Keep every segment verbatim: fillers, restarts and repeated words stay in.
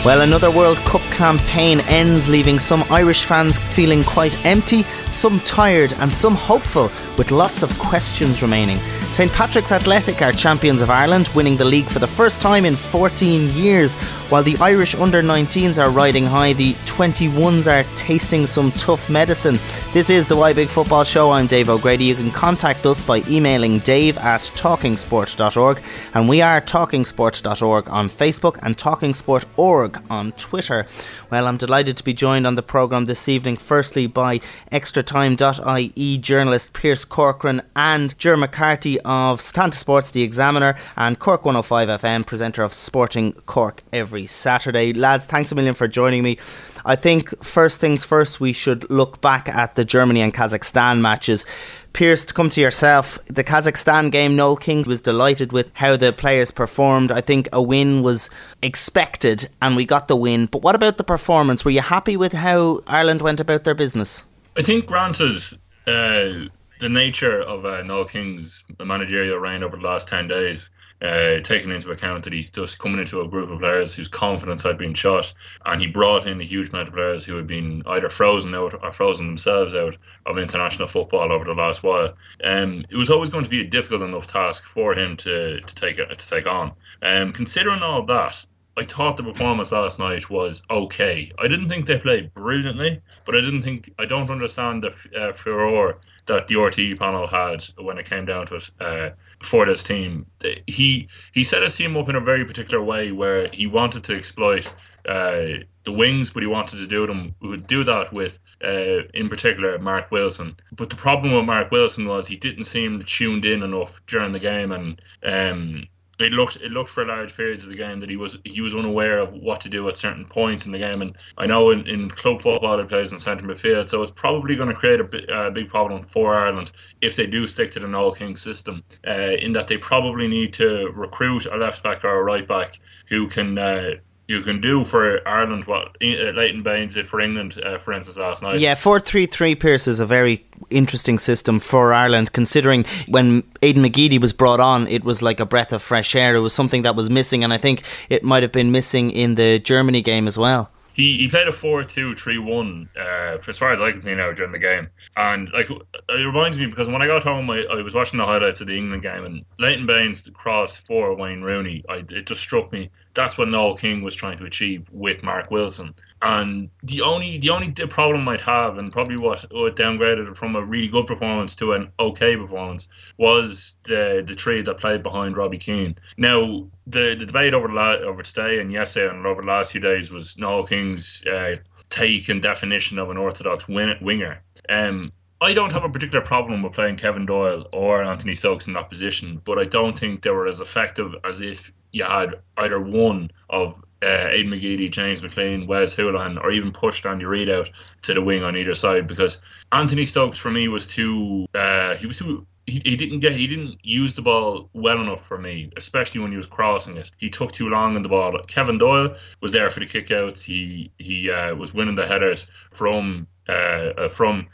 Well, another World Cup campaign ends, leaving some Irish fans feeling quite empty, some tired and some hopeful, with lots of questions remaining. St Patrick's Athletic are champions of Ireland, winning the league for the first time in fourteen years, while the Irish under nineteens are riding high, the twenty-ones are tasting some tough medicine. This is the Why Big Football Show. I'm Dave O'Grady. You can contact us by emailing dave at talking sport dot org, and we are talking sport dot org on Facebook and talking sport dot org on Twitter. Well, I'm delighted to be joined on the programme this evening, firstly by extra time dot I E journalist Pierce Corcoran and Ger McCarthy of Setanta Sports, The Examiner, and Cork one oh five F M, presenter of Sporting Cork every Saturday. Lads, thanks a million for joining me. I think first things first, we should look back at the Germany and Kazakhstan matches. Pierce, to come to yourself, the Kazakhstan game, Noel King was delighted with how the players performed. I think a win was expected and we got the win. But what about the performance? Were you happy with how Ireland went about their business? I think granted uh, the nature of uh, Noel King's managerial reign over the last ten days, Uh, taking into account that he's just coming into a group of players whose confidence had been shot, and he brought in a huge amount of players who had been either frozen out or frozen themselves out of international football over the last while. Um, it was always going to be a difficult enough task for him to to take to take on. Um, considering all that, I thought the performance last night was okay. I didn't think they played brilliantly, but I didn't think I don't understand the uh, furore that the R T E panel had when it came down to it uh, for this team. He he set his team up in a very particular way where he wanted to exploit uh, the wings, but he wanted to do them would do that with, uh, in particular, Mark Wilson. But the problem with Mark Wilson was he didn't seem tuned in enough during the game, and um, It looked it looked for large periods of the game that he was he was unaware of what to do at certain points in the game. And I know in, in club football he plays in centre midfield, so it's probably going to create a, bi- a big problem for Ireland if they do stick to the Noel King system, uh, in that they probably need to recruit a left back or a right back who can uh, you can do for Ireland what uh, Leighton Baines did for England, uh, for instance, last night. Yeah, four three three, Pierce, is a very interesting system for Ireland, considering when Aidan McGeady was brought on, it was like a breath of fresh air. It was something that was missing, and I think it might have been missing in the Germany game as well. He he played a four two three one, uh, as far as I can see now, during the game. And like it reminds me, because when I got home, I, I was watching the highlights of the England game, and Leighton Baines cross for Wayne Rooney. I, it just struck me that's what Noel King was trying to achieve with Mark Wilson. And the only the only problem I'd have, and probably what, what downgraded it from a really good performance to an okay performance, was the the three that played behind Robbie Keane. Now, the, the debate over the la- over today and yesterday and over the last few days was Noel King's uh, take and definition of an orthodox win- winger. Um, I don't have a particular problem with playing Kevin Doyle or Anthony Stokes in that position, but I don't think they were as effective as if you had either one of uh, Aidan McGeady, James McLean, Wes Houlihan, or even pushed Andy Reid out to the wing on either side, because Anthony Stokes for me was too uh, he was too He, he didn't get he didn't use the ball well enough for me, especially when he was crossing it. He took too long on the ball. Kevin Doyle was there for the kickouts. He he uh, was winning the headers from uh, from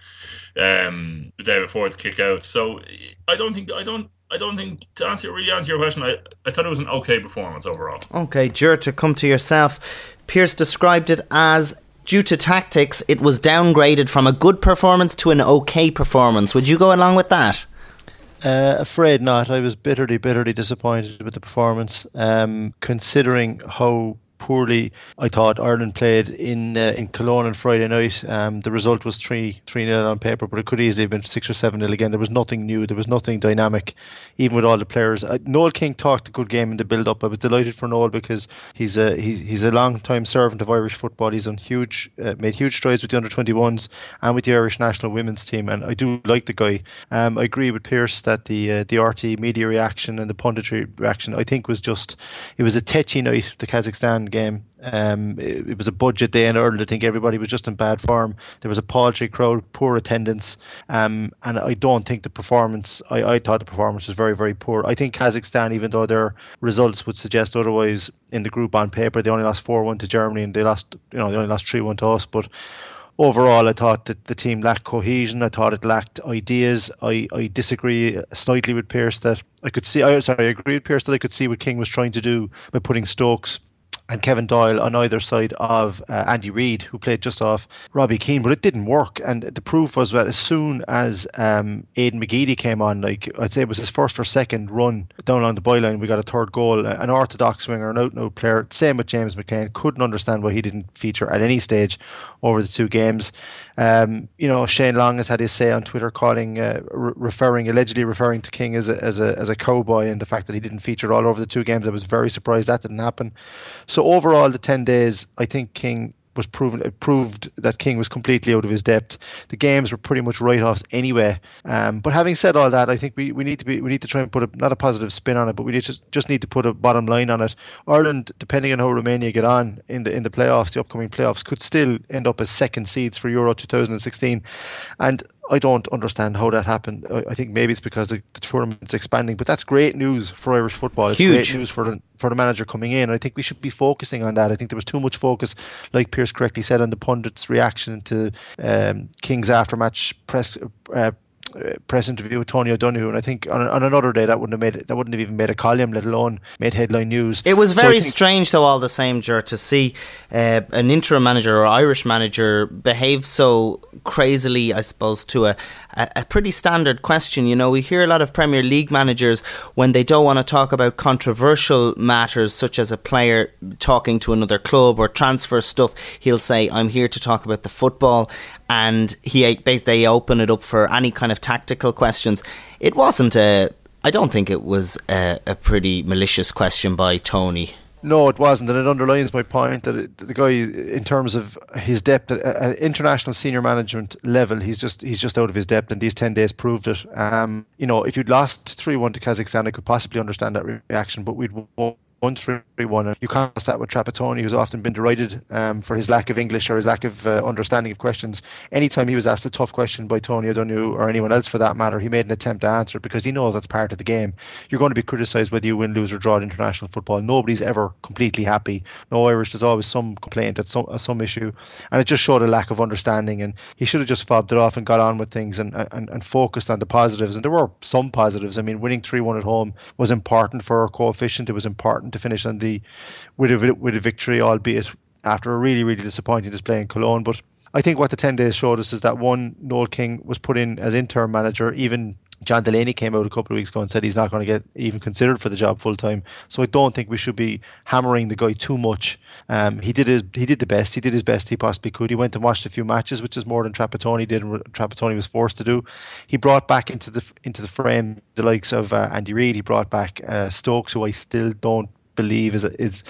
um, David Ford's kickouts. So I don't think I don't. I don't think, to answer really answer your question, I, I thought it was an okay performance overall. Okay, Ger, to come to yourself, Pierce described it as, due to tactics, it was downgraded from a good performance to an okay performance. Would you go along with that? Uh, afraid not. I was bitterly, bitterly disappointed with the performance, um, considering how poorly I thought Ireland played in uh, in Cologne on Friday night. Um, the result was three three nil on paper, but it could easily have been six or seven nil again. There was nothing new. There was nothing dynamic, even with all the players. Uh, Noel King talked a good game in the build up. I was delighted for Noel because he's a he's he's a long time servant of Irish football. He's on huge uh, made huge strides with the under twenty-ones and with the Irish national women's team, and I do like the guy. Um, I agree with Pierce that the uh, the R T media reaction and the punditry reaction, I think, was just it was a tetchy night. The Kazakhstan game. Um, it, it was a budget day in Ireland. I think everybody was just in bad form. There was a paltry crowd, poor attendance, um, and I don't think the performance. I, I thought the performance was very, very poor. I think Kazakhstan, even though their results would suggest otherwise in the group on paper, they only lost four one to Germany and they lost, you know, they only lost three one to us. But overall, I thought that the team lacked cohesion. I thought it lacked ideas. I, I disagree slightly with Pierce that I could see. I sorry, I agree with Pierce that I could see what King was trying to do by putting Stokes and Kevin Doyle on either side of uh, Andy Reid, who played just off Robbie Keane, but it didn't work. And the proof was that as soon as um, Aidan McGeady came on, like I'd say it was his first or second run down on the byline, we got a third goal. An orthodox winger, an out-and-out player. Same with James McLean. Couldn't understand why he didn't feature at any stage over the two games. Um, you know, Shane Long has had his say on Twitter, calling, uh, re- referring, allegedly referring to King as a as a as a cowboy, and the fact that he didn't feature all over the two games. I was very surprised that didn't happen. So overall, the ten days, I think King was proven. It proved that King was completely out of his depth. The games were pretty much write-offs anyway. Um, but having said all that, I think we, we need to be we need to try and put a, not a positive spin on it, but we need to, just need to put a bottom line on it. Ireland, depending on how Romania get on in the in the playoffs, the upcoming playoffs, could still end up as second seeds for Euro twenty sixteen, and I don't understand how that happened. I, I think maybe it's because the, the tournament's expanding, but that's great news for Irish football. It's Huge. Great news for the for the manager coming in. I think we should be focusing on that. I think there was too much focus, like Pierce correctly said, on the pundits' reaction to um, King's after-match press uh, press interview with Tony O'Donoghue, and I think on, on another day that wouldn't have made it, that wouldn't have even made a column, let alone made headline news. It was very so think, strange, though, all the same, Ger, to see uh, an interim manager or Irish manager behave so crazily, I suppose, to a, a, a pretty standard question. You know, we hear a lot of Premier League managers when they don't want to talk about controversial matters, such as a player talking to another club or transfer stuff. He'll say, "I'm here to talk about the football," and he they open it up for any kind of tactical questions. It wasn't a I don't think it was a, a pretty malicious question by Tony. No, it wasn't, and it underlines my point that it, the guy, in terms of his depth at, at international senior management level, he's just he's just out of his depth, and these ten days proved it. Um, you know, if you'd lost three one to Kazakhstan, I could possibly understand that reaction, but we'd won one three one. You contrast that with Trapattoni, who's often been derided um, for his lack of English or his lack of uh, understanding of questions. Anytime he was asked a tough question by Tony O'Donoghue, or anyone else for that matter, he made an attempt to answer it because he knows that's part of the game. You're going to be criticised whether you win, lose or draw in international football. Nobody's ever completely happy. No Irish, there's always some complaint at some, at some issue, and it just showed a lack of understanding, and he should have just fobbed it off and got on with things and, and, and focused on the positives. And there were some positives. I mean, winning three one at home was important for our coefficient. It was important to finish on the with a with a victory, albeit after a really really disappointing display in Cologne. But I think what the ten days showed us is that, one, Noel King was put in as interim manager. Even John Delaney came out a couple of weeks ago and said he's not going to get even considered for the job full time. So I don't think we should be hammering the guy too much. Um, he did his he did the best. He did his best he possibly could. He went and watched a few matches, which is more than Trapattoni did, and Trapattoni was forced to do. He brought back into the into the frame the likes of uh, Andy Reid. He brought back uh, Stokes, who I still don't believe is is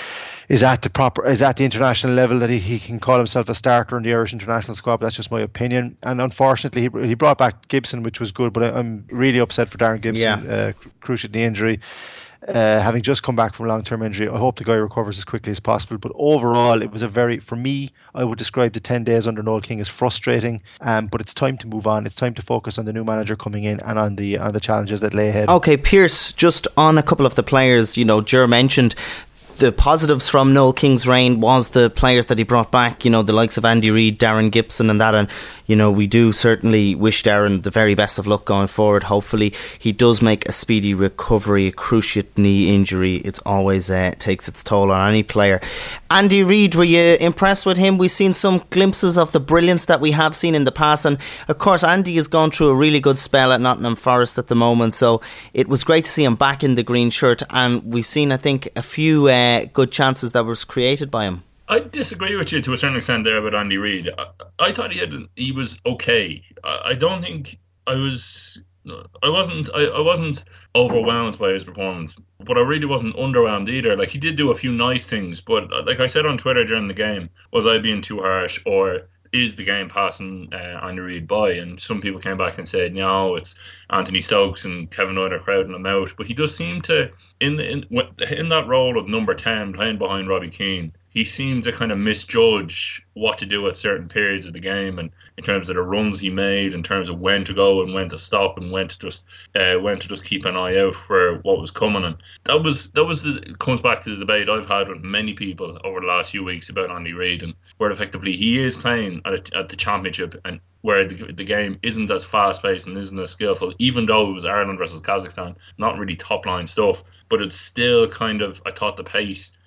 is at the proper is at the international level that he, he can call himself a starter in the Irish international squad. But that's just my opinion. And unfortunately, he, he brought back Gibson, which was good. But I, I'm really upset for Darren Gibson, yeah. uh, cruciate knee injury. Uh, having just come back from a long-term injury, I hope the guy recovers as quickly as possible. But overall, it was a very, for me, I would describe the ten days under Noel King as frustrating. Um, but it's time to move on. It's time to focus on the new manager coming in and on the on the challenges that lay ahead. Okay, Pierce, just on a couple of the players, you know, Ger mentioned the positives from Noel King's reign was the players that he brought back, you know, the likes of Andy Reid, Darren Gibson and that, and you know, we do certainly wish Darren the very best of luck going forward. Hopefully he does make a speedy recovery. A cruciate knee injury, it's always uh, takes its toll on any player. Andy Reid, were you impressed with him? We've seen some glimpses of the brilliance that we have seen in the past, and of course Andy has gone through a really good spell at Nottingham Forest at the moment, so it was great to see him back in the green shirt, and we've seen, I think, a few uh, good chances that was created by him. I disagree with you to a certain extent there about Andy Reid. I, I thought he had he was okay. I, I don't think I was. I wasn't. I, I wasn't overwhelmed by his performance, but I really wasn't underwhelmed either. Like, he did do a few nice things, but like I said on Twitter during the game, was I being too harsh, or is the game passing uh, Andy Reid by? And some people came back and said, no, it's Anthony Stokes and Kevin Doyle crowding him out. But he does seem to, in the, in in that role of number ten, playing behind Robbie Keane, he seemed to kind of misjudge what to do at certain periods of the game, and in terms of the runs he made, in terms of when to go and when to stop, and when to just uh, when to just keep an eye out for what was coming. And that was that was the it comes back to the debate I've had with many people over the last few weeks about Andy Reid, and where effectively he is playing at, a, at the championship, and where the, the game isn't as fast paced and isn't as skillful, even though it was Ireland versus Kazakhstan, not really top line stuff, but it's still kind of, I thought the pace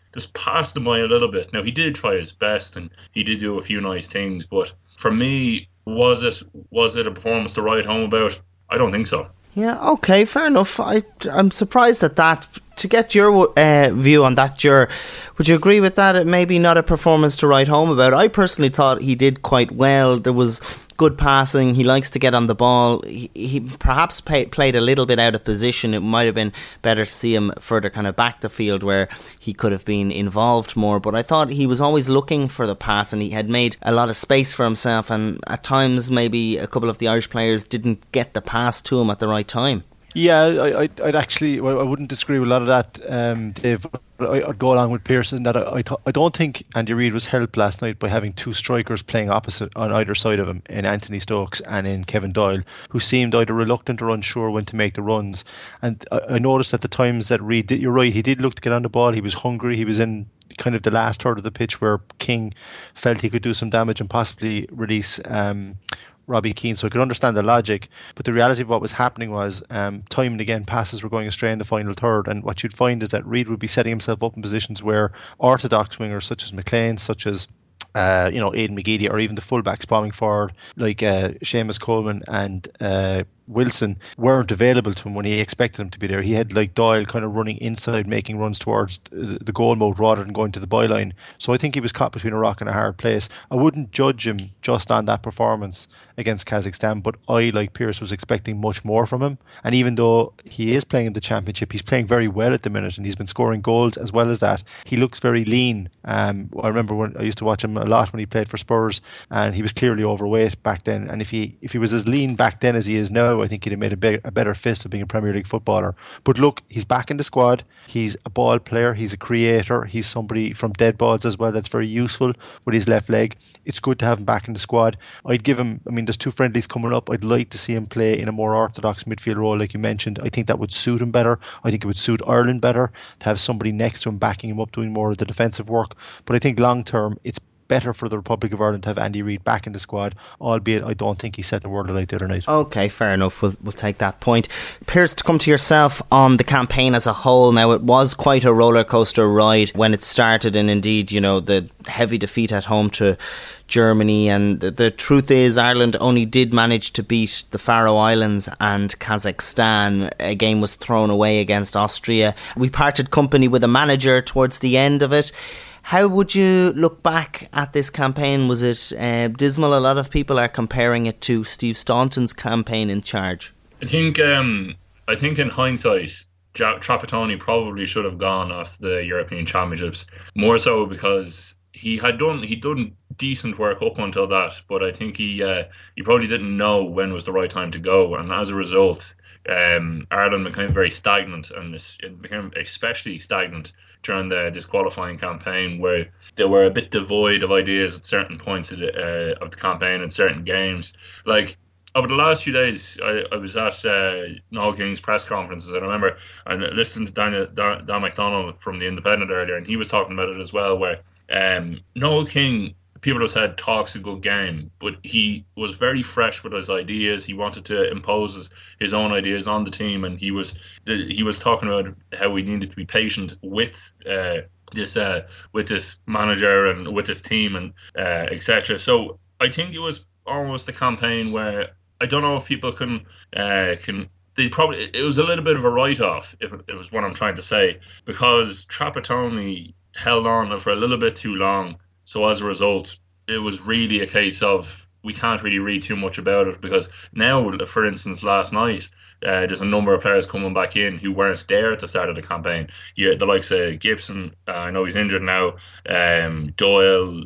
just passed him by a little bit. Now, he did try his best and he did do a few nice things, but for me, was it was it a performance to write home about? I don't think so. Yeah, okay, fair enough. I, I'm surprised at that. To get your uh, view on that, Jur, would you agree with that? It may be not a performance to write home about. I personally thought he did quite well. There was good passing. He likes to get on the ball. He, he perhaps pay, played a little bit out of position. It might have been better to see him further kind of back the field where he could have been involved more. But I thought he was always looking for the pass and he had made a lot of space for himself. And at times, maybe a couple of the Irish players didn't get the pass to him at the right time. Yeah, I, I'd, I'd actually, well, I wouldn't disagree with a lot of that, um, Dave. I'd go along with Pearson that I, I, th- I don't think Andy Reid was helped last night by having two strikers playing opposite on either side of him, in Anthony Stokes and in Kevin Doyle, who seemed either reluctant or unsure when to make the runs. And I, I noticed at the times that Reid did, you're right, he did look to get on the ball. He was hungry. He was in kind of the last third of the pitch where King felt he could do some damage and possibly release um, Robbie Keane, so I could understand the logic, but the reality of what was happening was um, time and again passes were going astray in the final third, and what you'd find is that Reid would be setting himself up in positions where orthodox wingers such as McLean, such as uh, you know Aidan McGeady, or even the fullbacks bombing forward like uh, Seamus Coleman and uh, Wilson weren't available to him when he expected them to be there. He had like Doyle kind of running inside, making runs towards the goal mode rather than going to the byline. So I think he was caught between a rock and a hard place. I wouldn't judge him just on that performance against Kazakhstan, but I, like Pearce, was expecting much more from him. And even though he is playing in the championship, he's playing very well at the minute and he's been scoring goals as well as that. He looks very lean. Um, I remember when I used to watch him a lot when he played for Spurs, and he was clearly overweight back then. And if he if he was as lean back then as he is now, I think he'd have made a, be- a better fist of being a Premier League footballer. But look, he's back in the squad. He's a ball player. He's a creator. He's somebody from dead balls as well that's very useful with his left leg. It's good to have him back in the squad. I'd give him, I mean, there's two friendlies coming up. I'd like to see him play in a more orthodox midfield role like you mentioned. I think that would suit him better. I think it would suit Ireland better to have somebody next to him backing him up doing more of the defensive work. But I think long term it's better for the Republic of Ireland to have Andy Reid back in the squad, albeit I don't think he set the world alight the other night. Okay, fair enough. We'll, we'll take that point. Piers, to come to yourself on the campaign as a whole, now it was quite a roller coaster ride when it started, and indeed, you know, the heavy defeat at home to Germany, and the, the truth is Ireland only did manage to beat the Faroe Islands and Kazakhstan. A game was thrown away against Austria. We parted company with a manager towards the end of it. How would you look back at this campaign? Was it uh, dismal? A lot of people are comparing it to Steve Staunton's campaign in charge. I think um, I think in hindsight, Trapattoni probably should have gone off the European Championships, more so because he had done he done decent work up until that, but I think he uh, he probably didn't know when was the right time to go, and as a result, um, Ireland became very stagnant, and it became especially stagnant during the disqualifying campaign, where they were a bit devoid of ideas at certain points of the, uh, of the campaign and certain games. Like, over the last few days, I, I was at uh, Noel King's press conferences, and I remember I listened to Dan, Dan, Dan McDonnell from The Independent earlier, and he was talking about it as well, where um, Noel King, people have said, talks a good game, but he was very fresh with his ideas. He wanted to impose his, his own ideas on the team, and he was he was talking about how we needed to be patient with uh, this uh, with this manager and with this team and uh, et cetera. So I think it was almost a campaign where I don't know if people can uh, can. They probably it was a little bit of a write-off, if it was what I'm trying to say, because Trapattoni held on for a little bit too long. So as a result, it was really a case of we can't really read too much about it, because now, for instance, last night, uh, there's a number of players coming back in who weren't there at the start of the campaign. Yeah, the likes of Gibson, uh, I know he's injured now, um, Doyle,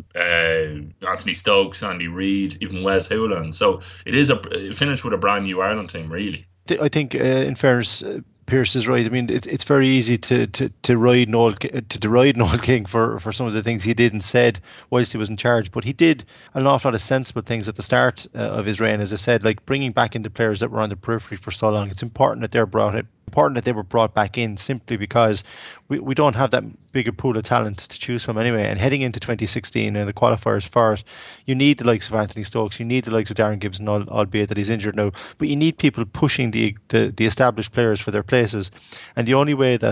uh, Anthony Stokes, Andy Reid, even Wes Houlihan. So it is a it finished with a brand new Ireland team, really. I think, uh, in fairness, uh, Pearce is right. I mean, it, it's very easy to to to ride Noel to deride Noel King for, for some of the things he did and said whilst he was in charge. But he did an awful lot of sensible things at the start uh, of his reign, as I said, like bringing back in the players that were on the periphery for so long. It's important that they're brought in. Important that they were brought back in, simply because we, we don't have that big a pool of talent to choose from anyway. And heading into twenty sixteen and the qualifiers for it, you need the likes of Anthony Stokes, you need the likes of Darren Gibson, albeit that he's injured now, but you need people pushing the, the, the established players for their places. And the only way that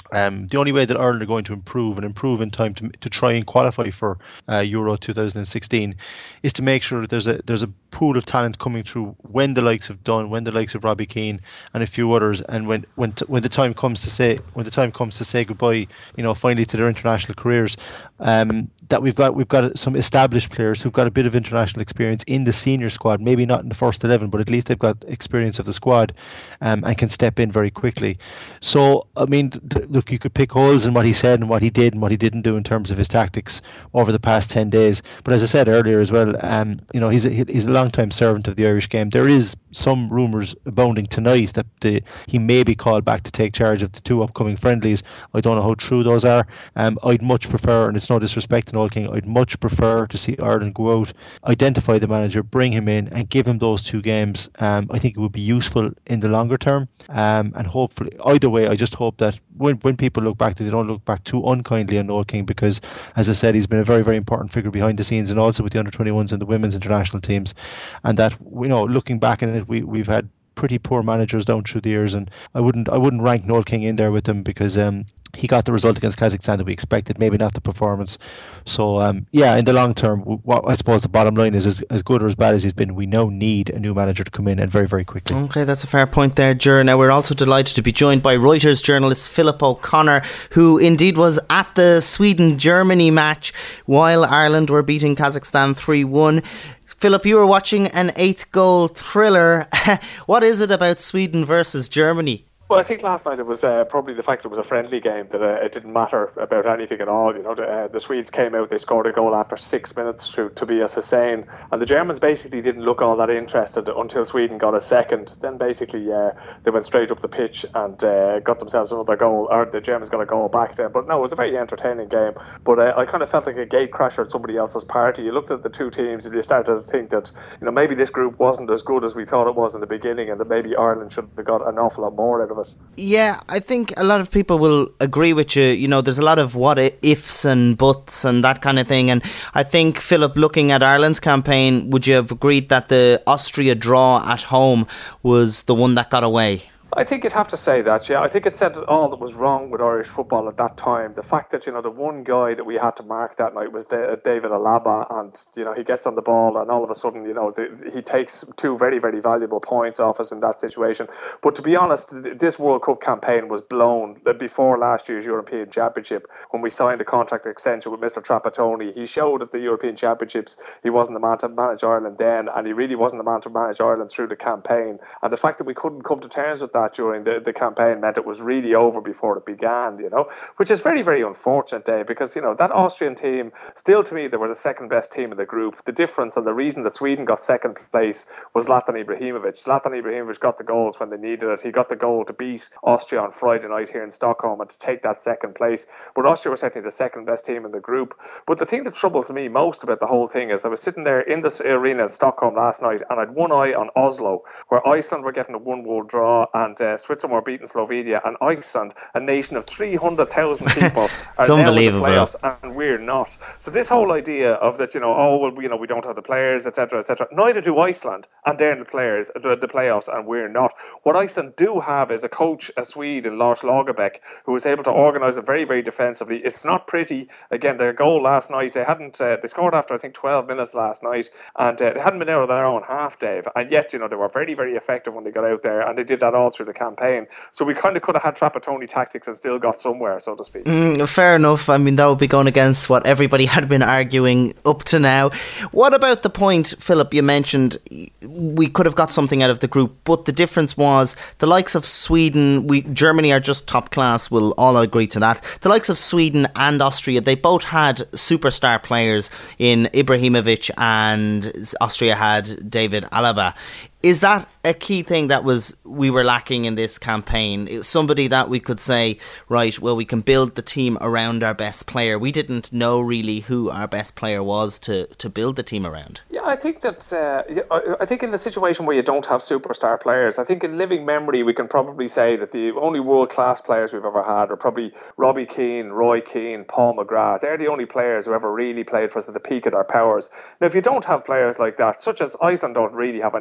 Um, the only way that Ireland are going to improve and improve in time to to try and qualify for uh, Euro twenty sixteen is to make sure that there's a there's a pool of talent coming through when the likes of Dunn, when the likes of Robbie Keane and a few others, and when when t- when the time comes to say when the time comes to say goodbye, you know, finally to their international careers, um, that we've got we've got some established players who've got a bit of international experience in the senior squad, maybe not in the first eleven, but at least they've got experience of the squad, um, and can step in very quickly. So I mean. Th- Look, you could pick holes in what he said and what he did and what he didn't do in terms of his tactics over the past ten days. But as I said earlier as well, um, you know, he's a, he's a long-time servant of the Irish game. There is some rumours abounding tonight that the, he may be called back to take charge of the two upcoming friendlies. I don't know how true those are. Um, I'd much prefer, and it's no disrespect to Noel King, I'd much prefer to see Ireland go out, identify the manager, bring him in and give him those two games. Um, I think it would be useful in the longer term. Um, and hopefully, either way, I just hope that when when people look back, they don't look back too unkindly on Noel King, because, as I said, he's been a very, very important figure behind the scenes and also with the under twenty-ones and the women's international teams. And that, you know, looking back at it, we, we've had pretty poor managers down through the years, and I wouldn't I wouldn't rank Noel King in there with them, because um, he got the result against Kazakhstan that we expected, maybe not the performance. So um, yeah, in the long term, what I suppose the bottom line is, as, as good or as bad as he's been, we now need a new manager to come in, and very, very quickly. Okay, that's a fair point there, Ger. Now, we're also delighted to be joined by Reuters journalist Philip O'Connor, who indeed was at the Sweden-Germany match while Ireland were beating Kazakhstan three one. Philip, you were watching an eight-goal thriller. What is it about Sweden versus Germany? Well, I think last night it was uh, probably the fact that it was a friendly game that uh, it didn't matter about anything at all. You know, the, uh, the Swedes came out, they scored a goal after six minutes to Tobias Hysén, and the Germans basically didn't look all that interested until Sweden got a second. Then basically uh, they went straight up the pitch and uh, got themselves another goal, or the Germans got a goal back then. But no, it was a very entertaining game. But uh, I kind of felt like a gate crasher at somebody else's party. You looked at the two teams and you started to think that, you know, maybe this group wasn't as good as we thought it was in the beginning, and that maybe Ireland should have got an awful lot more out of it. Yeah, I think a lot of people will agree with you. You know, there's a lot of what ifs and buts and that kind of thing. And I think, Philip, looking at Ireland's campaign, would you have agreed that the Austria draw at home was the one that got away? I think you'd have to say that, yeah. I think it said all that was wrong with Irish football at that time. The fact that, you know, the one guy that we had to mark that night was David Alaba, and, you know, he gets on the ball and all of a sudden, you know, the, he takes two very, very valuable points off us in that situation. But to be honest, this World Cup campaign was blown before last year's European Championship, when we signed a contract extension with Mister Trapattoni. He showed at the European Championships he wasn't the man to manage Ireland then, and he really wasn't the man to manage Ireland through the campaign. And the fact that we couldn't come to terms with that during the, the campaign meant it was really over before it began, you know, which is very, very unfortunate, Dave, because, you know, that Austrian team, still to me, they were the second best team in the group. The difference and the reason that Sweden got second place was Zlatan Ibrahimovic. Zlatan Ibrahimovic got the goals when they needed it. He got the goal to beat Austria on Friday night here in Stockholm and to take that second place. But Austria was certainly the second best team in the group. But the thing that troubles me most about the whole thing is I was sitting there in this arena in Stockholm last night, and I had one eye on Oslo, where Iceland were getting a one-goal draw and uh, Switzerland were beating Slovenia, and Iceland, a nation of three hundred thousand people, are now in the playoffs, and we're not. So this whole idea of that, you know, oh, well, you know, we don't have the players, et cetera, et cetera. Neither do Iceland, and they're in the players, the, the playoffs, and we're not. What Iceland do have is a coach, a Swede in Lars Lagerbäck, who is able to organise it very, very defensively. It's not pretty. Again, their goal last night, they hadn't, uh, they scored after I think twelve minutes last night, and uh, they hadn't been out of their own half, Dave. And yet, you know, they were very, very effective when they got out there, and they did that all through the campaign. So we kind of could have had Trapattoni tactics and still got somewhere, so to speak. Mm, fair enough. I mean, that would be going against what everybody had been arguing up to now. What about the point, Philip, you mentioned we could have got something out of the group, but the difference was the likes of Sweden, we Germany are just top class, we'll all agree to that. The likes of Sweden and Austria, they both had superstar players in Ibrahimovic, and Austria had David Alaba. Is that a key thing that was we were lacking in this campaign? Somebody that we could say, right, well, we can build the team around our best player. We didn't know really who our best player was to, to build the team around. Yeah, I think that uh, I think in the situation where you don't have superstar players, I think in living memory we can probably say that the only world-class players we've ever had are probably Robbie Keane, Roy Keane, Paul McGrath. They're the only players who ever really played for us at the peak of their powers. Now, if you don't have players like that, such as Iceland don't really have any world-class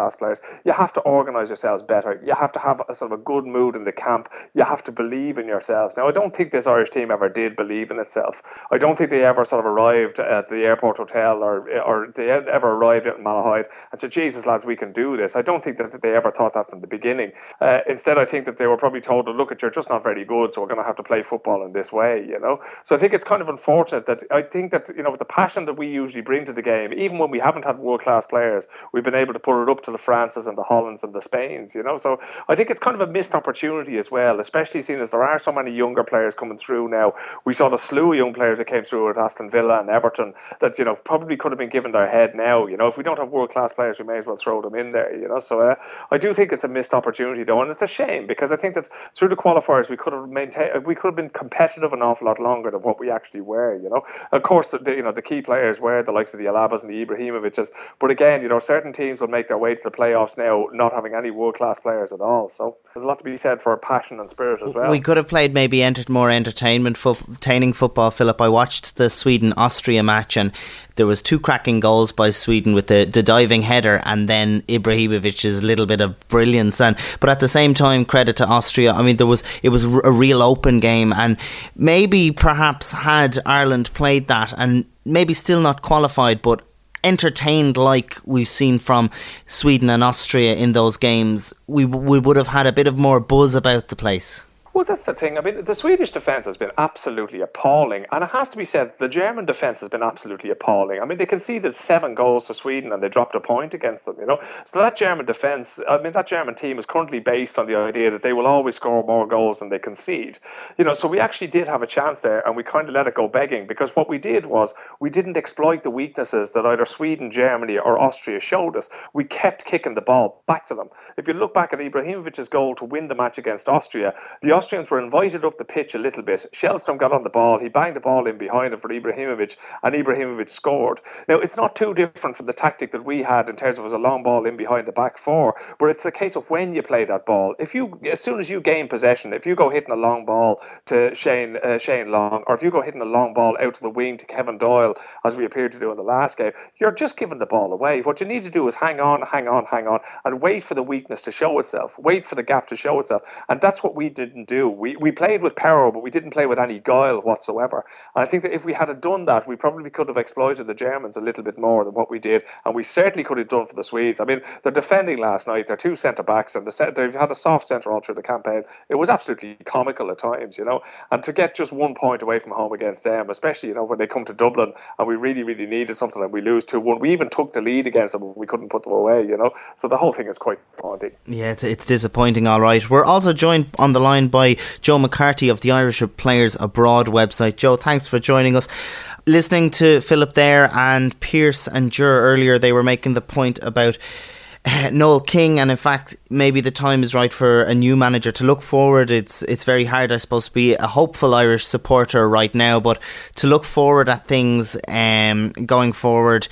world-class players. You have to organise yourselves better. You have to have a sort of a good mood in the camp. You have to believe in yourselves. Now, I don't think this Irish team ever did believe in itself. I don't think they ever sort of arrived at the airport hotel or or they ever arrived at Malahide and said, Jesus, lads, we can do this. I don't think that they ever thought that from the beginning. Uh, instead, I think that they were probably told, look, at you're just not very good, so we're going to have to play football in this way, you know. So I think it's kind of unfortunate that I think that, you know, with the passion that we usually bring to the game, even when we haven't had world-class players, we've been able to put it up to the Frances and the Hollands and the Spains, you know. So I think it's kind of a missed opportunity as well, especially seeing as there are so many younger players coming through now. We saw the slew of young players that came through at Aston Villa and Everton that, you know, probably could have been given their head now. You know, if we don't have world-class players, we may as well throw them in there, you know. So uh, I do think it's a missed opportunity, though, and it's a shame because I think that through the qualifiers we could have maintained, we could have been competitive an awful lot longer than what we actually were, you know. Of course, the, the you know the key players were the likes of the Alabas and the Ibrahimoviches, but again, you know, certain teams will make their way to the playoffs now not having any world-class players at all. So there's a lot to be said for passion and spirit as well. We could have played maybe enter- more entertainment, fo- entertaining football, Philip. I watched the Sweden-Austria match and there was two cracking goals by Sweden with the, the diving header and then Ibrahimovic's little bit of brilliance. And but at the same time, credit to Austria. I mean, there was it was a real open game, and maybe perhaps had Ireland played that and maybe still not qualified, but entertained like we've seen from Sweden and Austria in those games, we we would have had a bit of more buzz about the place. Well, that's the thing. I mean, the Swedish defence has been absolutely appalling. And it has to be said, the German defence has been absolutely appalling. I mean, they conceded seven goals for Sweden and they dropped a point against them, you know. So that German defence, I mean, that German team is currently based on the idea that they will always score more goals than they concede. You know, so we actually did have a chance there and we kind of let it go begging, because what we did was we didn't exploit the weaknesses that either Sweden, Germany or Austria showed us. We kept kicking the ball back to them. If you look back at Ibrahimovic's goal to win the match against Austria, the Austrians were invited up the pitch a little bit. Shellstrom got on the ball. He banged the ball in behind him for Ibrahimovic, and Ibrahimovic scored. Now, it's not too different from the tactic that we had in terms of it was a long ball in behind the back four, but it's a case of when you play that ball. If you, as soon as you gain possession, if you go hitting a long ball to Shane uh, Shane Long, or if you go hitting a long ball out to the wing to Kevin Doyle, as we appeared to do in the last game, you're just giving the ball away. What you need to do is hang on, hang on, hang on, and wait for the weakness to show itself. Wait for the gap to show itself. And that's what we didn't do. We we played with power, but we didn't play with any guile whatsoever. And I think that if we had done that, we probably could have exploited the Germans a little bit more than what we did. And we certainly could have done for the Swedes. I mean, they're defending last night. They're two centre-backs, and the, they've had a soft centre all through the campaign. It was absolutely comical at times, you know. And to get just one point away from home against them, especially, you know, when they come to Dublin and we really, really needed something and we lose two one. We even took the lead against them, but we couldn't put them away, you know. So the whole thing is quite daunting. Yeah, it's, it's disappointing, all right. We're also joined on the line by Joe McCarthy of the Irish Players Abroad website. Joe, thanks for joining us. Listening to Philip there and Pierce and Jur earlier, they were making the point about uh, Noel King, and in fact maybe the time is right for a new manager to look forward. It's it's very hard, I suppose, to be a hopeful Irish supporter right now, but to look forward at things um, going forward.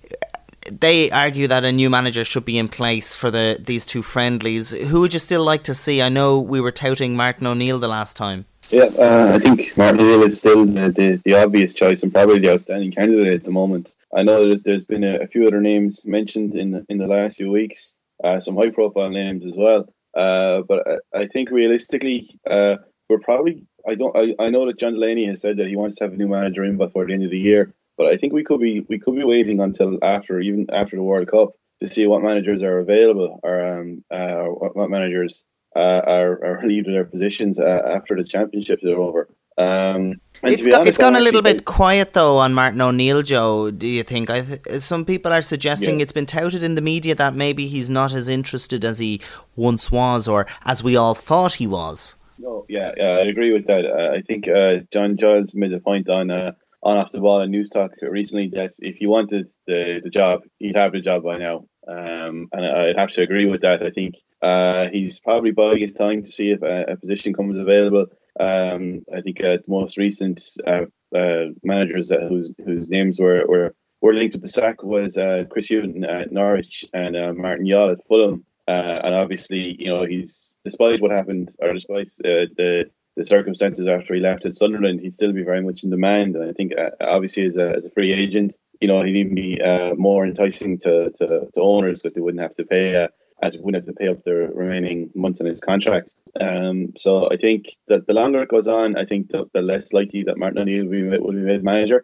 They argue that a new manager should be in place for the these two friendlies. Who would you still like to see? I know we were touting Martin O'Neill the last time. Yeah, uh, I think Martin O'Neill is still the, the, the obvious choice and probably the outstanding candidate at the moment. I know that there's been a, a few other names mentioned in the, in the last few weeks, uh, some high-profile names as well. Uh, but I, I think realistically, uh, we're probably. I don't. I, I know that John Delaney has said that he wants to have a new manager in before the end of the year. But I think we could be we could be waiting until after even after the World Cup to see what managers are available or um uh, what, what managers uh, are are leaving their positions uh, after the championships are over. Um, it's got, honest, it's gone a little bit quiet though on Martin O'Neill, Joe. Do you think? I th- some people are suggesting yeah. It's been touted in the media that maybe he's not as interested as he once was, or as we all thought he was. No, yeah, yeah, I agree with that. Uh, I think uh, John Giles made a point on. Uh, on off the ball in News Talk recently that if he wanted the, the job, he'd have the job by now. Um, and I'd have to agree with that. I think uh, he's probably buying his time to see if a, a position comes available. Um, I think uh, the most recent uh, uh, managers that, whose whose names were, were, were linked with the sack was uh, Chris Hughton at Norwich and uh, Martin Yall at Fulham. Uh, and obviously, you know, he's despite what happened, or despite uh, the the circumstances after he left at Sunderland, he'd still be very much in demand. And I think, uh, obviously, as a, as a free agent, you know, he'd even be uh, more enticing to, to, to owners because they wouldn't have to pay uh, wouldn't have to pay up the remaining months in his contract. Um, so I think that the longer it goes on, I think the, the less likely that Martin O'Neill will be, will be made manager.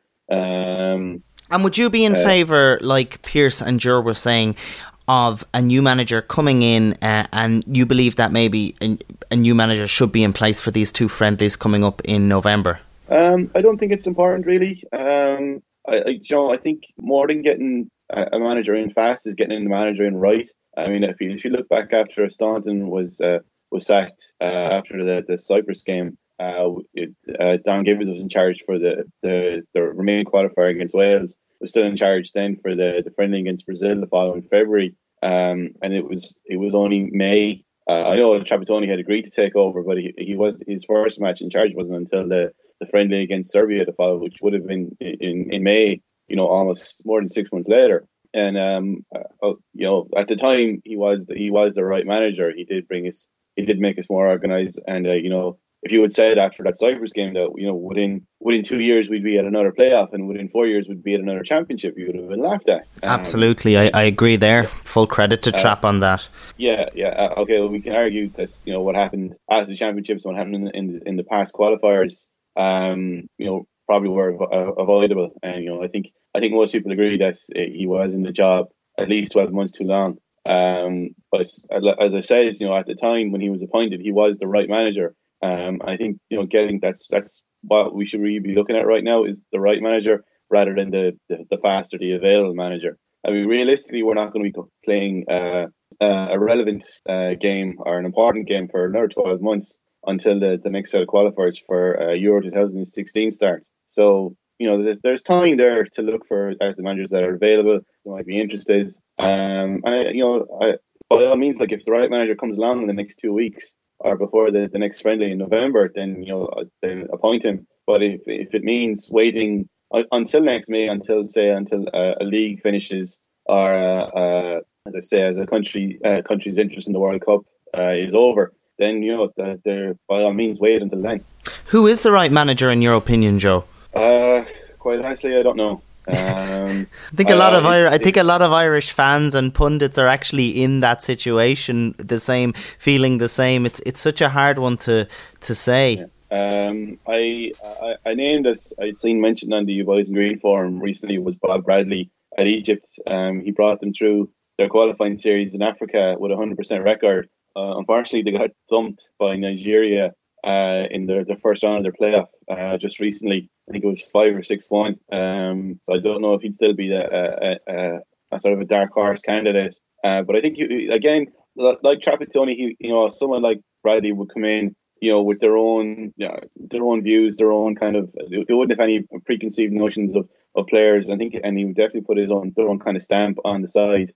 Um, and would you be in uh, favour, like Pierce and Jur were saying, of a new manager coming in, uh, and you believe that maybe a, a new manager should be in place for these two friendlies coming up in November? Um, I don't think it's important, really. Um, I, I, you know, I think more than getting a, a manager in fast is getting the manager in right. I mean, if you, if you look back after Staunton was uh, was sacked uh, after the, the Cyprus game, uh, it, uh, Don Gibbons was in charge for the, the, the remaining qualifier against Wales, was still in charge then for the, the friendly against Brazil the following February. Um, and it was it was only May. Uh, I know Trapattoni had agreed to take over, but he, he was his first match in charge wasn't until the, the friendly against Serbia the following, which would have been in, in May, you know, almost more than six months later. And um, uh, you know, at the time he was the, he was the right manager. He did bring us, he did make us more organised. And uh, you know, if you had said after that Cyprus game that you know within within two years we'd be at another playoff, and within four years we'd be at another championship, you would have been laughed at. Um, Absolutely, I, I agree there. Yeah. Full credit to uh, Trapp on that. Yeah, yeah. Uh, okay, well, we can argue that you know what happened after the championships, what happened in the, in, the, in the past qualifiers, um, you know, probably were uh, avoidable. And you know, I think I think most people agree that he was in the job at least twelve months too long. Um, but as I said, you know, at the time when he was appointed, he was the right manager. Um, I think you know, getting that's that's what we should really be looking at right now is the right manager rather than the the, the fast or the available manager. I mean, realistically, we're not going to be playing uh, uh, a relevant uh, game or an important game for another twelve months until the, the next set of qualifiers for uh, Euro twenty sixteen start. So you know, there's, there's time there to look for uh, the managers that are available, who might be interested. Um, and, you know, I, by all means, like if the right manager comes along in the next two weeks or before the, the next friendly in November, then, you know, then appoint him. But if if it means waiting uh, until next May, until, say, until uh, a league finishes or, uh, uh, as I say, as a country uh, country's interest in the World Cup uh, is over, then, you know, they're, by all means, wait until then. Who is the right manager in your opinion, Joe? Uh, quite honestly, I don't know. Um, I think a lot uh, of Ir- I think a lot of Irish fans and pundits are actually in that situation, the same, feeling the same. It's it's such a hard one to to say. Yeah. Um, I, I I named as I'd seen mentioned on the Boys in Green forum recently was Bob Bradley at Egypt. Um, he brought them through their qualifying series in Africa with a one hundred percent record. Uh, unfortunately, they got thumped by Nigeria uh, in their, their first round of their playoff uh, just recently. I think it was five or six one. Um, so I don't know if he'd still be a, a, a, a sort of a dark horse candidate. Uh, but I think you, again, like Trapattoni, he, you know, someone like Bradley would come in, you know, with their own, you know, their own views, their own kind of. They wouldn't have any preconceived notions of, of players. I think, and he would definitely put his own their own kind of stamp on the side.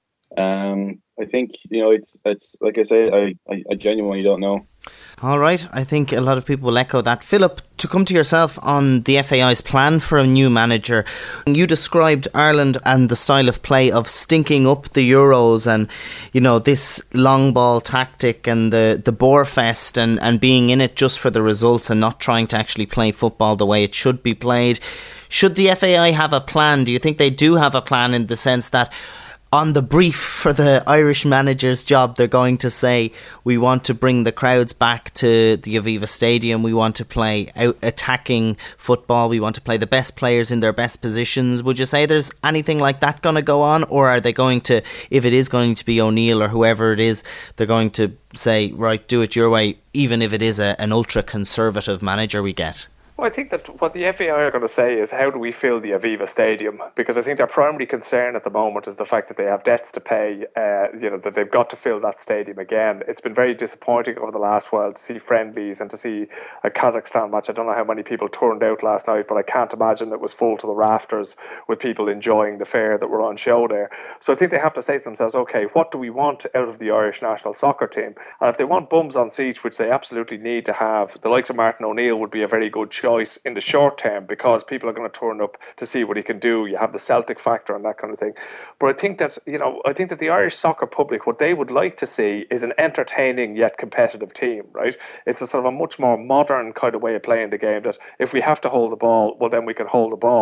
Um, I think you know it's it's like I say, I, I, I genuinely don't know. All right, I think a lot of people will echo that. Philip, to come to yourself on the F A I's plan for a new manager, you described Ireland and the style of play of stinking up the Euros and, you know, this long ball tactic and the, the bore fest and, and being in it just for the results and not trying to actually play football the way it should be played. Should the F A I have a plan? Do you think they do have a plan in the sense that on the brief for the Irish manager's job, they're going to say, we want to bring the crowds back to the Aviva Stadium, we want to play out attacking football, we want to play the best players in their best positions? Would you say there's anything like that going to go on? Or are they going to, if it is going to be O'Neill or whoever it is, they're going to say, right, do it your way, even if it is a, an ultra-conservative manager we get? Well, I think that what the F A I are going to say is, how do we fill the Aviva Stadium? Because I think their primary concern at the moment is the fact that they have debts to pay, uh, you know, that they've got to fill that stadium again. It's been very disappointing over the last while to see friendlies and to see a Kazakhstan match. I don't know how many people turned out last night, but I can't imagine it was full to the rafters with people enjoying the fare that were on show there. So I think they have to say to themselves, okay, what do we want out of the Irish national soccer team? And if they want bums on seats, which they absolutely need to have, the likes of Martin O'Neill would be a very good choice in the short term, because people are going to turn up to see what he can do. You have the Celtic factor and that kind of thing. But I think that, you know, I think that the Irish soccer public, what they would like to see is an entertaining yet competitive team, right? It's a sort of a much more modern kind of way of playing the game, that if we have to hold the ball, well, then we can hold the ball.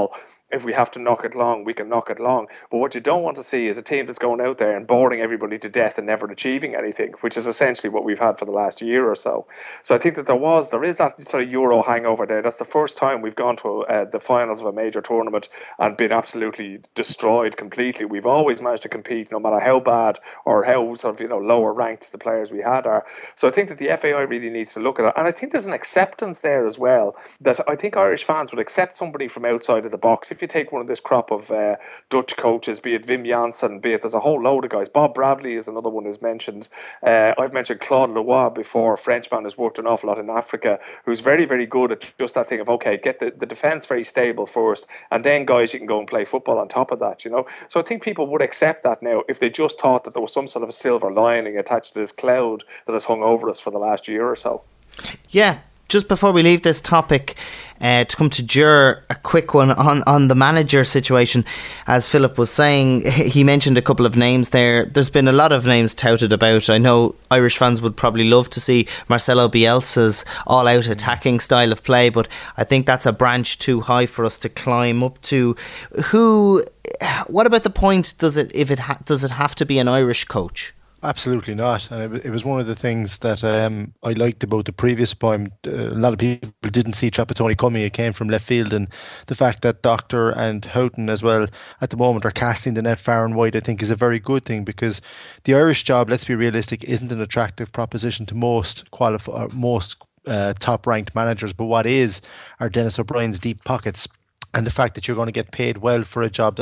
if we have to knock it long, we can knock it long. But what you don't want to see is a team that's going out there and boring everybody to death and never achieving anything, which is essentially what we've had for the last year or so. So I think that there was, there is that sort of Euro hangover there. That's the first time we've gone to uh, the finals of a major tournament and been absolutely destroyed completely. We've always managed to compete, no matter how bad or how sort of, you know, lower ranked the players we had are. So I think that the F A I really needs to look at it. And I think there's an acceptance there as well, that I think Irish fans would accept somebody from outside of the box. If you take one of this crop of uh, Dutch coaches, be it Wim Janssen, be it, there's a whole load of guys. Bob Bradley is another one who's mentioned. Uh, I've mentioned Claude Leroy before, a Frenchman who's worked an awful lot in Africa, who's very, very good at just that thing of, okay, get the, the defence very stable first, and then guys, you can go and play football on top of that, you know. So I think people would accept that now if they just thought that there was some sort of a silver lining attached to this cloud that has hung over us for the last year or so. Yeah. Just before we leave this topic, uh, to come to Ger, a quick one on, on the manager situation. As Philip was saying, he mentioned a couple of names there. There's been a lot of names touted about. I know Irish fans would probably love to see Marcelo Bielsa's all-out attacking style of play, but I think that's a branch too high for us to climb up to. Who? What about the point? Does it if it ha- does it have to be an Irish coach? Absolutely not. And it, it was one of the things that um, I liked about the previous appointment. Uh, a lot of people didn't see Trapattoni coming. It came from left field, and the fact that Doctor and Houghton as well at the moment are casting the net far and wide, I think is a very good thing, because the Irish job, let's be realistic, isn't an attractive proposition to most qualif- most uh, top-ranked managers. But what is are Dennis O'Brien's deep pockets, and the fact that you're going to get paid well for a job that,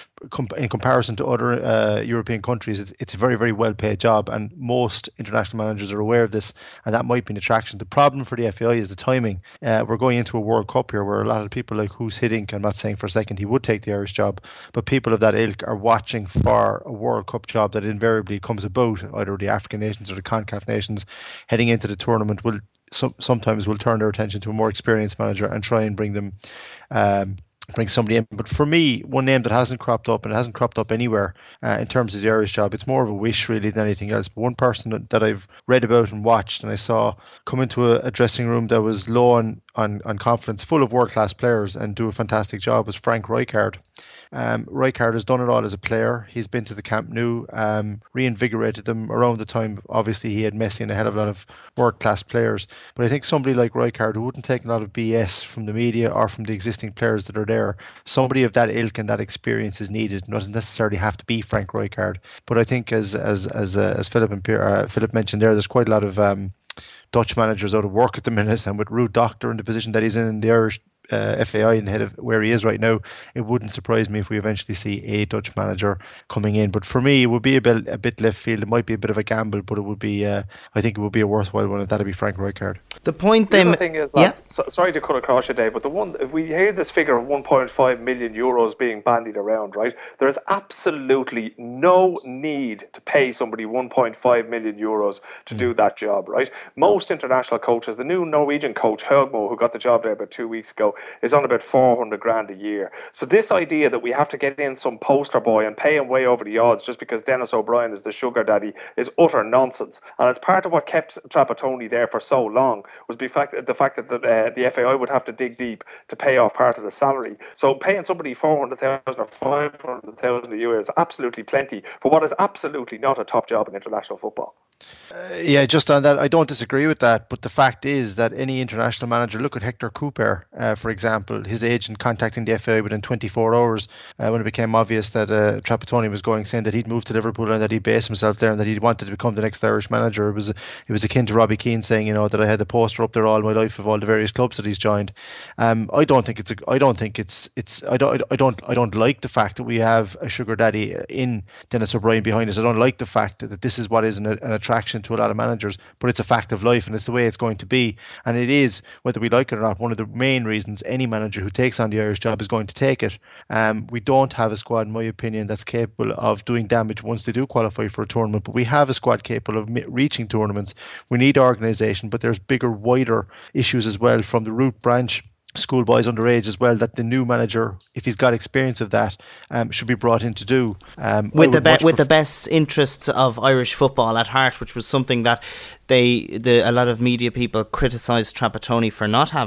in comparison to other uh, European countries, it's, it's a very, very well-paid job, and most international managers are aware of this, and that might be an attraction. The problem for the F A I is the timing. Uh, we're going into a World Cup here where a lot of people like Hughes Hiddink, I'm not saying for a second he would take the Irish job, but people of that ilk are watching for a World Cup job that invariably comes about, either the African nations or the CONCACAF nations heading into the tournament will So, sometimes we'll turn their attention to a more experienced manager and try and bring them, um, bring somebody in. But for me, one name that hasn't cropped up, and it hasn't cropped up anywhere uh, in terms of the Irish job, it's more of a wish really than anything else. But one person that, that I've read about and watched and I saw come into a, a dressing room that was low on, on, on confidence, full of world-class players, and do a fantastic job was Frank Rijkaard. Um, Rijkaard has done it all as a player. He's been to the Camp Nou, um, reinvigorated them around the time. Obviously, he had Messi and a hell of a lot of world-class players. But I think somebody like Rijkaard, who wouldn't take a lot of B S from the media or from the existing players that are there, somebody of that ilk and that experience is needed. It doesn't necessarily have to be Frank Rijkaard. But I think, as as as uh, as Philip and Pierre, uh, Philip mentioned there, there's quite a lot of um, Dutch managers out of work at the minute, and with Ruud Doctor in the position that he's in in the Irish Uh, F A I and head of where he is right now, it wouldn't surprise me if we eventually see a Dutch manager coming in. But for me, it would be a bit a bit left field. It might be a bit of a gamble, but it would be uh, I think it would be a worthwhile one, and that'd be Frank Rijkaard. The point the then, other thing is, lads, yeah? so, sorry to cut across you, Dave, but the one, if we hear this figure of one point five million euros being bandied around, right, there is absolutely no need to pay somebody one point five million euros to mm. do that job, right? Most international coaches, the new Norwegian coach Høgmo, who got the job there about two weeks ago, is on about four hundred grand a year. So this idea that we have to get in some poster boy and pay him way over the odds just because Dennis O'Brien is the sugar daddy is utter nonsense. And it's part of what kept Trapattoni there for so long, was the fact, the fact that the, uh, the F A I would have to dig deep to pay off part of the salary. So paying somebody four hundred thousand or five hundred thousand a year is absolutely plenty for what is absolutely not a top job in international football. Uh, yeah, just on that, I don't disagree with that. But the fact is that any international manager, look at Hector Cooper, uh, for example, his agent contacting the F A I within twenty-four hours uh, when it became obvious that uh, Trapattoni was going, saying that he'd moved to Liverpool and that he'd base himself there and that he wanted to become the next Irish manager. It was it was akin to Robbie Keane saying, you know, that I had the poster up there all my life of all the various clubs that he's joined. Um, I don't think it's a, I don't think it's it's I don't I don't I don't like the fact that we have a sugar daddy in Dennis O'Brien behind us. I don't like the fact that, that this is what is an, an attraction to a lot of managers, but it's a fact of life and it's the way it's going to be. And it is, whether we like it or not, one of the main reasons any manager who takes on the Irish job is going to take it. Um, we don't have a squad, in my opinion, that's capable of doing damage once they do qualify for a tournament, but we have a squad capable of reaching tournaments. We need organisation, but there's bigger, wider issues as well from the root branch, schoolboys underage as well, that the new manager, if he's got experience of that, um, should be brought in to do. Um, with the be- with pref- the best interests of Irish football at heart, which was something that they the a lot of media people criticised Trapattoni for not having.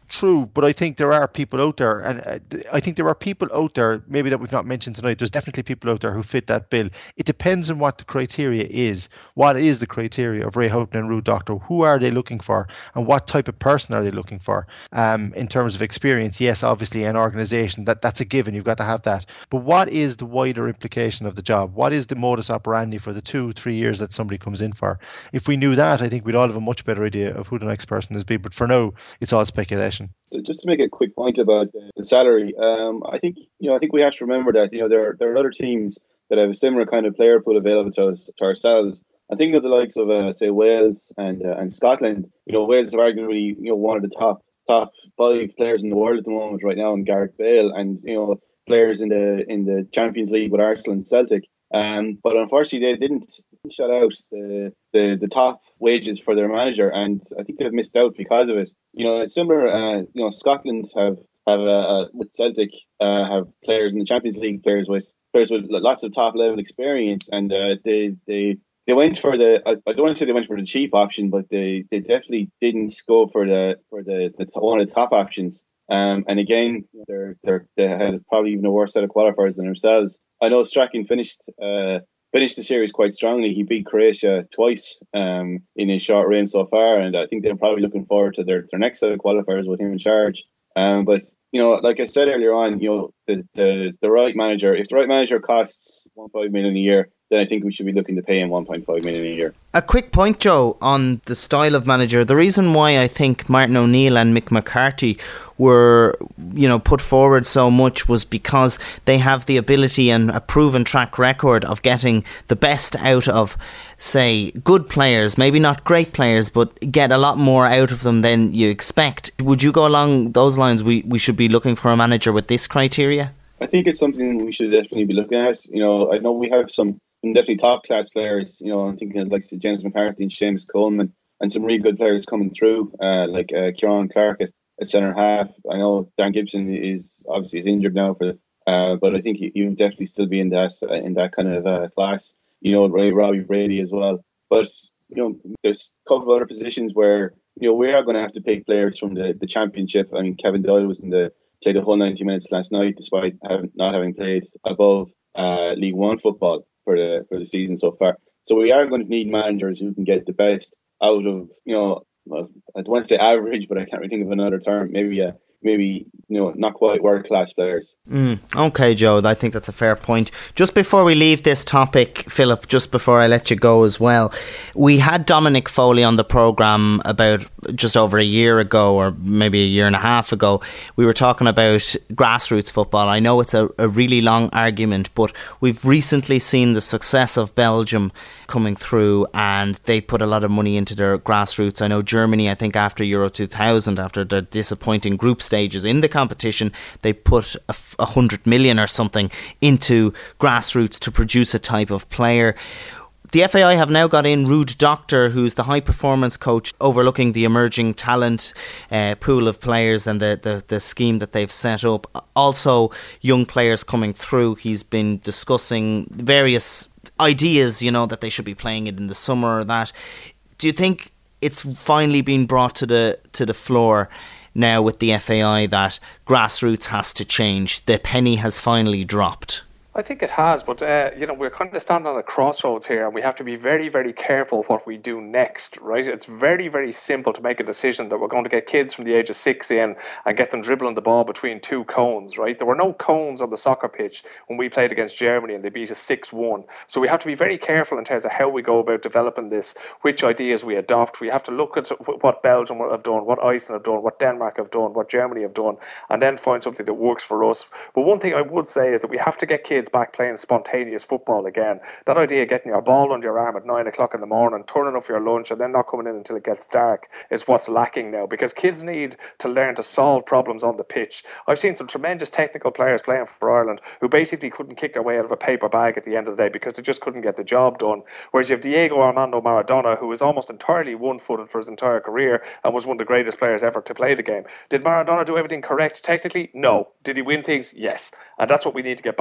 True, but I think there are people out there, and uh, I think there are people out there, maybe that we've not mentioned tonight. There's definitely people out there who fit that bill. It depends on what the criteria is. What is the criteria of Ray Houghton and Ruud Doctor? Who are they looking for, and what type of person are they looking for? Um, in terms of experience, yes, obviously an organisation, that that's a given. You've got to have that. But what is the wider implication of the job? What is the modus operandi for the two, three years that somebody comes in for? If we knew that, I think we'd all have a much better idea of who the next person is be. But for now, it's all speculation. So just to make a quick point about the salary, um, I think you know I think we have to remember that you know there there are other teams that have a similar kind of player pool available to us to ourselves. I think of the likes of uh, say Wales and uh, and Scotland. You know, Wales are arguably you know one of the top top five players in the world at the moment right now in Gareth Bale, and you know players in the in the Champions League with Arsenal and Celtic. Um, but unfortunately, they didn't shut out the, the the top wages for their manager, and I think they've missed out because of it. You know, it's similar. Uh, you know, Scotland have have uh, with Celtic uh, have players in the Champions League, players with players with lots of top level experience, and uh, they they they went for the. I, I don't want to say they went for the cheap option, but they, they definitely didn't go for the for the, the one of the top options. Um, and again, they're they're they had probably even a worse set of qualifiers than ourselves. I know Strachan finished uh, finished the series quite strongly. He beat Croatia twice um, in his short reign so far, and I think they're probably looking forward to their, their next set of qualifiers with him in charge. Um, but you know, like I said earlier on, you know, the, the the right manager, if the right manager costs one point five million a year, then I think we should be looking to pay him one point five million a year. A quick point, Joe, on the style of manager. The reason why I think Martin O'Neill and Mick McCarthy were, you know, put forward so much was because they have the ability and a proven track record of getting the best out of, say, good players, maybe not great players, but get a lot more out of them than you expect. Would you go along those lines? We we should be looking for a manager with this criteria? I think it's something we should definitely be looking at. You know, I know we have some definitely top class players. You know, I'm thinking of like James McCarthy and Seamus Coleman, and some really good players coming through, uh, like uh, Kieran Clark at, at centre half. I know Dan Gibson is obviously is injured now, for, uh, but I think he, he would definitely still be in that uh, in that kind of uh, class. You know, Ray, Robbie Brady as well. But you know, there's a couple of other positions where you know we are going to have to pick players from the, the championship. I mean, Kevin Doyle was in the played the whole ninety minutes last night, despite having, not having played above uh, League One football for the for the season so far. So we are going to need managers who can get the best out of, you know, well, I don't want to say average, but I can't really think of another term. Maybe uh, maybe you know, not quite world class players. Mm, okay, Joe, I think that's a fair point. Just before we leave this topic, Philip, just before I let you go as well, we had Dominic Foley on the programme about just over a year ago, or maybe a year and a half ago. We were talking about grassroots football. I know it's a, a really long argument, but we've recently seen the success of Belgium coming through, and they put a lot of money into their grassroots. I know Germany, I think after Euro two thousand, after the disappointing group stages in the competition, they put a, a hundred million or something into grassroots to produce a type of player. The F A I have now got in Ruud Doctor, who's the high performance coach overlooking the emerging talent uh, pool of players and the, the, the scheme that they've set up. Also, young players coming through. He's been discussing various ideas, you know, that they should be playing it in the summer or that. Do you think it's finally been brought to the to the floor now with the F A I that grassroots has to change? The penny has finally dropped. I think it has, but uh, you know, we're kind of standing on a crossroads here, and we have to be very, very careful what we do next, right? It's very, very simple to make a decision that we're going to get kids from the age of six in and get them dribbling the ball between two cones, right? There were no cones on the soccer pitch when we played against Germany and they beat us six one. So we have to be very careful in terms of how we go about developing this, which ideas we adopt. We have to look at what Belgium have done, what Iceland have done, what Denmark have done, what Germany have done, and then find something that works for us. But one thing I would say is that we have to get kids back playing spontaneous football again. That idea of getting your ball under your arm at nine o'clock in the morning, turning up for your lunch and then not coming in until it gets dark is what's lacking now, because kids need to learn to solve problems on the pitch. I've seen some tremendous technical players playing for Ireland who basically couldn't kick their way out of a paper bag at the end of the day because they just couldn't get the job done. Whereas you have Diego Armando Maradona, who was almost entirely one-footed for his entire career and was one of the greatest players ever to play the game. Did Maradona do everything correct technically? No. Did he win things? Yes. And that's what we need to get back to doing. We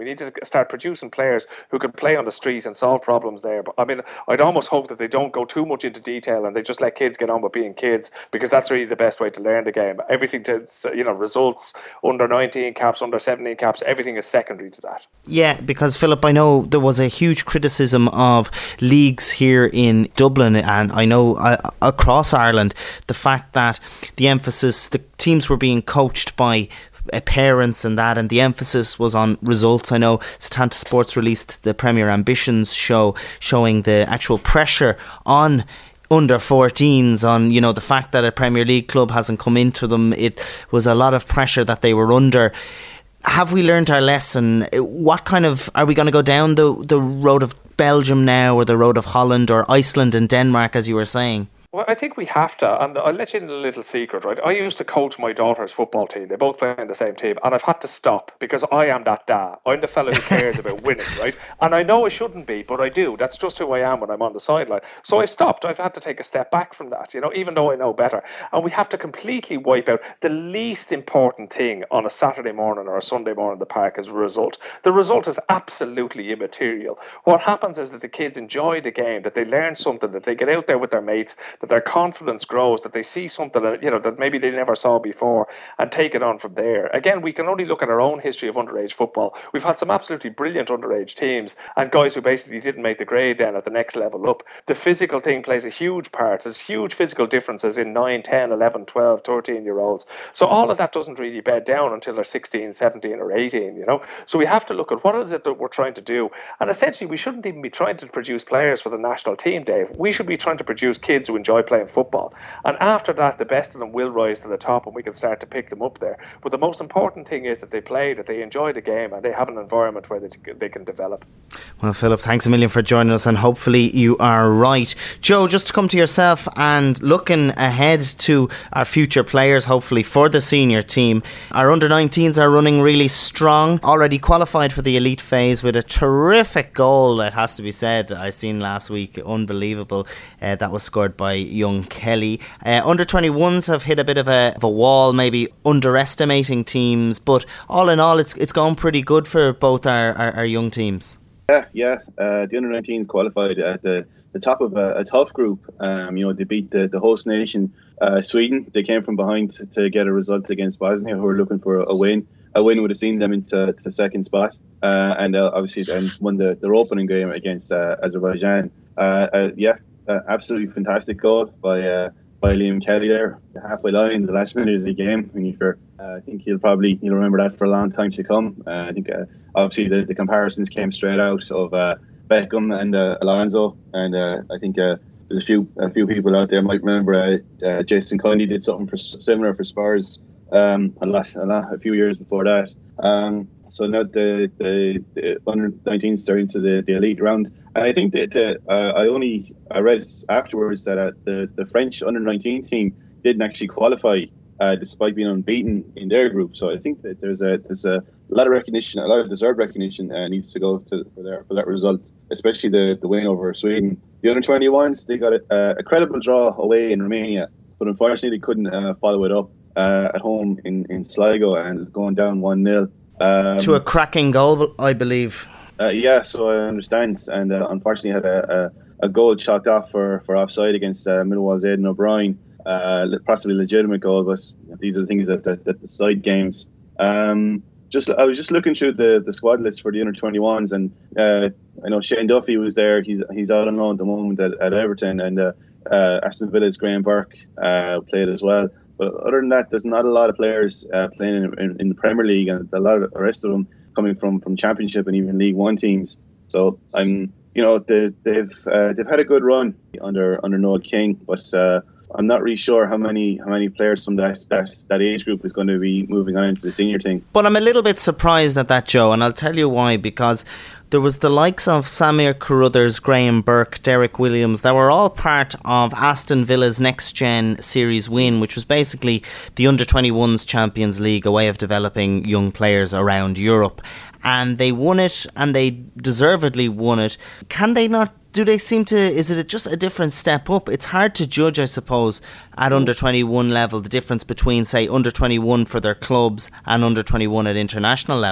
We need to start producing players who can play on the street and solve problems there. But I mean, I'd almost hope that they don't go too much into detail and they just let kids get on with being kids, because that's really the best way to learn the game. Everything to, you know, results, under nineteen caps, under seventeen caps, everything is secondary to that. Yeah, because Philip, I know there was a huge criticism of leagues here in Dublin, and I know uh, across Ireland, the fact that the emphasis, the teams were being coached by uh, parents and that, and the emphasis was on results. I know Setanta Sports released the Premier Ambitions show showing the actual pressure on under fourteens, on, you know, the fact that a Premier League club hasn't come into them. It was a lot of pressure that they were under. Have we learned our lesson? What kind of, are we going to go down the the road of Belgium now, or the road of Holland or Iceland and Denmark, as you were saying? Well, I think we have to, and I'll let you in a little secret, right? I used to coach my daughter's football team. They both play in the same team, and I've had to stop because I am that dad. I'm the fellow who cares about winning, right? And I know I shouldn't be, but I do. That's just who I am when I'm on the sideline. So I've stopped. I've had to take a step back from that, you know, even though I know better. And we have to completely wipe out the least important thing on a Saturday morning or a Sunday morning in the park as a result. The result is absolutely immaterial. What happens is that the kids enjoy the game, that they learn something, that they get out there with their mates, that their confidence grows, that they see something that, you know, that maybe they never saw before, and take it on from there. Again, we can only look at our own history of underage football. We've had some absolutely brilliant underage teams and guys who basically didn't make the grade then at the next level up. The physical thing plays a huge part. There's huge physical differences in nine, ten, eleven, twelve, thirteen year olds. So all of that doesn't really bed down until they're sixteen, seventeen or eighteen, you know. So we have to look at what is it that we're trying to do. And essentially we shouldn't even be trying to produce players for the national team, Dave. We should be trying to produce kids who enjoy playing football, and after that the best of them will rise to the top and we can start to pick them up there. But the most important thing is that they play, that they enjoy the game, and they have an environment where they, they can develop. Well, Philip, thanks a million for joining us, and hopefully you are right. Joe, just to come to yourself and looking ahead to our future players, hopefully for the senior team, our under nineteens are running really strong, already qualified for the elite phase with a terrific goal, it has to be said, I seen last week, unbelievable, uh, that was scored by young Kelly. Uh, under twenty-ones have hit a bit of a, of a wall, maybe underestimating teams, but all in all it's it's gone pretty good for both our, our, our young teams. Yeah, yeah. Uh, the under nineteens qualified at the, the top of a, a tough group. Um, you know, they beat the, the host nation, uh, Sweden. They came from behind to, to get a result against Bosnia, who were looking for a, a win. A win would have seen them into to the second spot, uh, and uh, obviously then won the, their opening game against uh, Azerbaijan. Uh, uh, yeah, uh, absolutely fantastic goal by uh, by Liam Kelly there, the halfway line, the last minute of the game. And if you're, uh, I think he'll probably he'll remember that for a long time to come. Uh, I think uh, obviously the, the comparisons came straight out of uh, Beckham and uh, Alonso, and uh, I think uh, there's a few a few people out there might remember uh, uh, Jason Cundy did something for, similar for Spurs um, a lot, a lot, a few years before that. Um, so now the the, the under nineteens starting into the, the elite round. And I think that uh, I only I read afterwards that uh, the the French under nineteen team didn't actually qualify uh, despite being unbeaten in their group. So I think that there's a there's a lot of recognition, a lot of deserved recognition uh, needs to go to for their for that result, especially the, the win over Sweden. The under twenty-ones, they got a, a credible draw away in Romania, but unfortunately they couldn't uh, follow it up uh, at home in, in Sligo and going down one nil. Um, to a cracking goal, I believe. Uh, yeah, so I understand, and uh, unfortunately had a, a, a goal chalked off for, for offside against uh, Millwall's Aidan O'Brien, uh, possibly a legitimate goal, but these are the things that, that, that decide games. Um, just I was just looking through the, the squad list for the under twenty-ones, and uh, I know Shane Duffy was there. He's he's out on loan at the moment at, at Everton, and uh, uh, Aston Villa's Graham Burke uh, played as well. But other than that, there's not a lot of players uh, playing in, in, in the Premier League, and a lot of the rest of them coming from, from Championship and even League One teams. So I'm, you know, they, they've uh, they've had a good run under under Noel King, but uh, I'm not really sure how many how many players from that, that that age group is going to be moving on into the senior team. But I'm a little bit surprised at that, Joe, and I'll tell you why. Because there was the likes of Samir Carruthers, Graham Burke, Derek Williams, that were all part of Aston Villa's Next Gen Series win, which was basically the under twenty-ones Champions League, a way of developing young players around Europe. And they won it, and they deservedly won it. Can they not? Do they seem to, is it just a different step up? It's hard to judge, I suppose, at under twenty-one level, the difference between, say, under twenty-one for their clubs and under twenty-one at international level.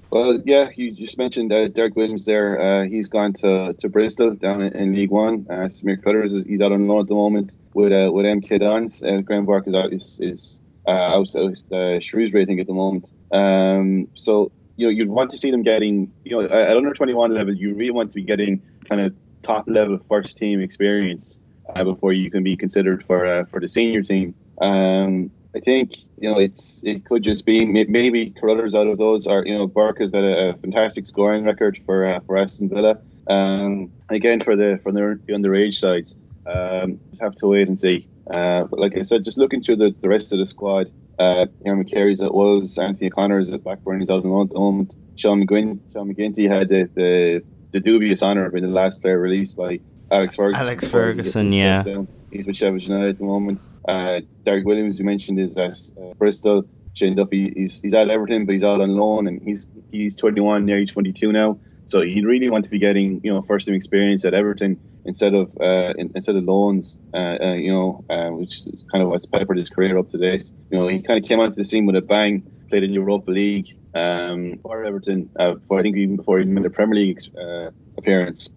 Well, yeah, you just mentioned uh, Derek Williams there. Uh, he's gone to, to Bristol down in, in League One. Uh, Samir Cutters is he's out on loan at the moment with uh, with M K Dons. Uh, Graham Burke is out is, is uh, out out uh, Shrewsbury, I think, at the moment. Um, so you know you'd want to see them getting you know at under twenty-one level. You really want to be getting kind of top level first team experience uh, before you can be considered for uh, for the senior team. Um, I think you know it's it could just be maybe Carruthers out of those, or you know Burke has got a, a fantastic scoring record for uh, for Aston Villa. Um, again for the for the underage sides, um, just have to wait and see. Uh, but like I said, just looking through the, the rest of the squad, uh, Aaron McCary's at Wolves, Anthony O'Connor's at Blackburn, he's out on loan at the moment. Sean McGuinn, Sean McGinty had the, the the dubious honour of being the last player released by Alex Ferguson. Alex Ferguson, yeah. Down. He's with Sheffield United at the moment. Uh, Derek Williams, you mentioned, is at uh, Bristol. Shane Duffy, he's he's at Everton, but he's out on loan, and he's he's twenty-one, nearly twenty-two now. So he'd really want to be getting you know first team experience at Everton instead of uh, in, instead of loans. Uh, uh, you know, uh, which is kind of what's peppered his career up to date. You know, he kind of came onto the scene with a bang, played in Europa League um, for Everton. Uh, for I think even before he made a Premier League uh, appearance.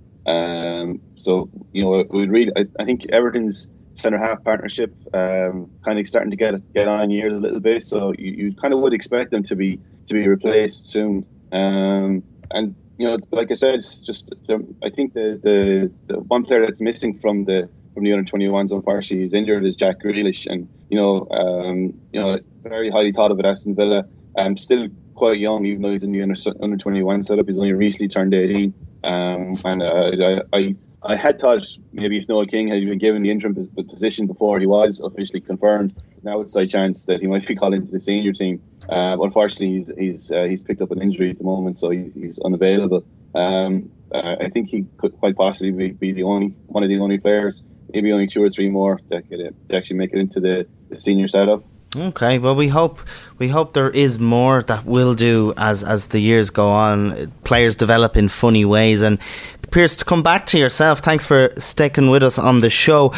Um, so you know, we really, I, I think Everton's centre half partnership um, kind of starting to get get on years a little bit. So you, you kind of would expect them to be to be replaced soon. Um, and you know, like I said, it's just I think the, the the one player that's missing from the from the under twenty-ones, unfortunately, is injured, is Jack Grealish, and you know, um, you know, very highly thought of at Aston Villa, and still quite young, even though he's in the under under twenty-one setup. He's only recently turned eighteen. Um, and uh, I, I I had thought maybe if Noel King had been given the interim position before he was officially confirmed, now it's a chance that he might be called into the senior team. Uh, unfortunately, he's he's uh, he's picked up an injury at the moment, so he's he's unavailable. Um, uh, I think he could quite possibly be, be the only one of the only players, maybe only two or three more that could uh, actually make it into the, the senior setup. Okay, well, we hope we hope there is more that will do as as the years go on. Players develop in funny ways. And Pierce, to come back to yourself, thanks for sticking with us on the show.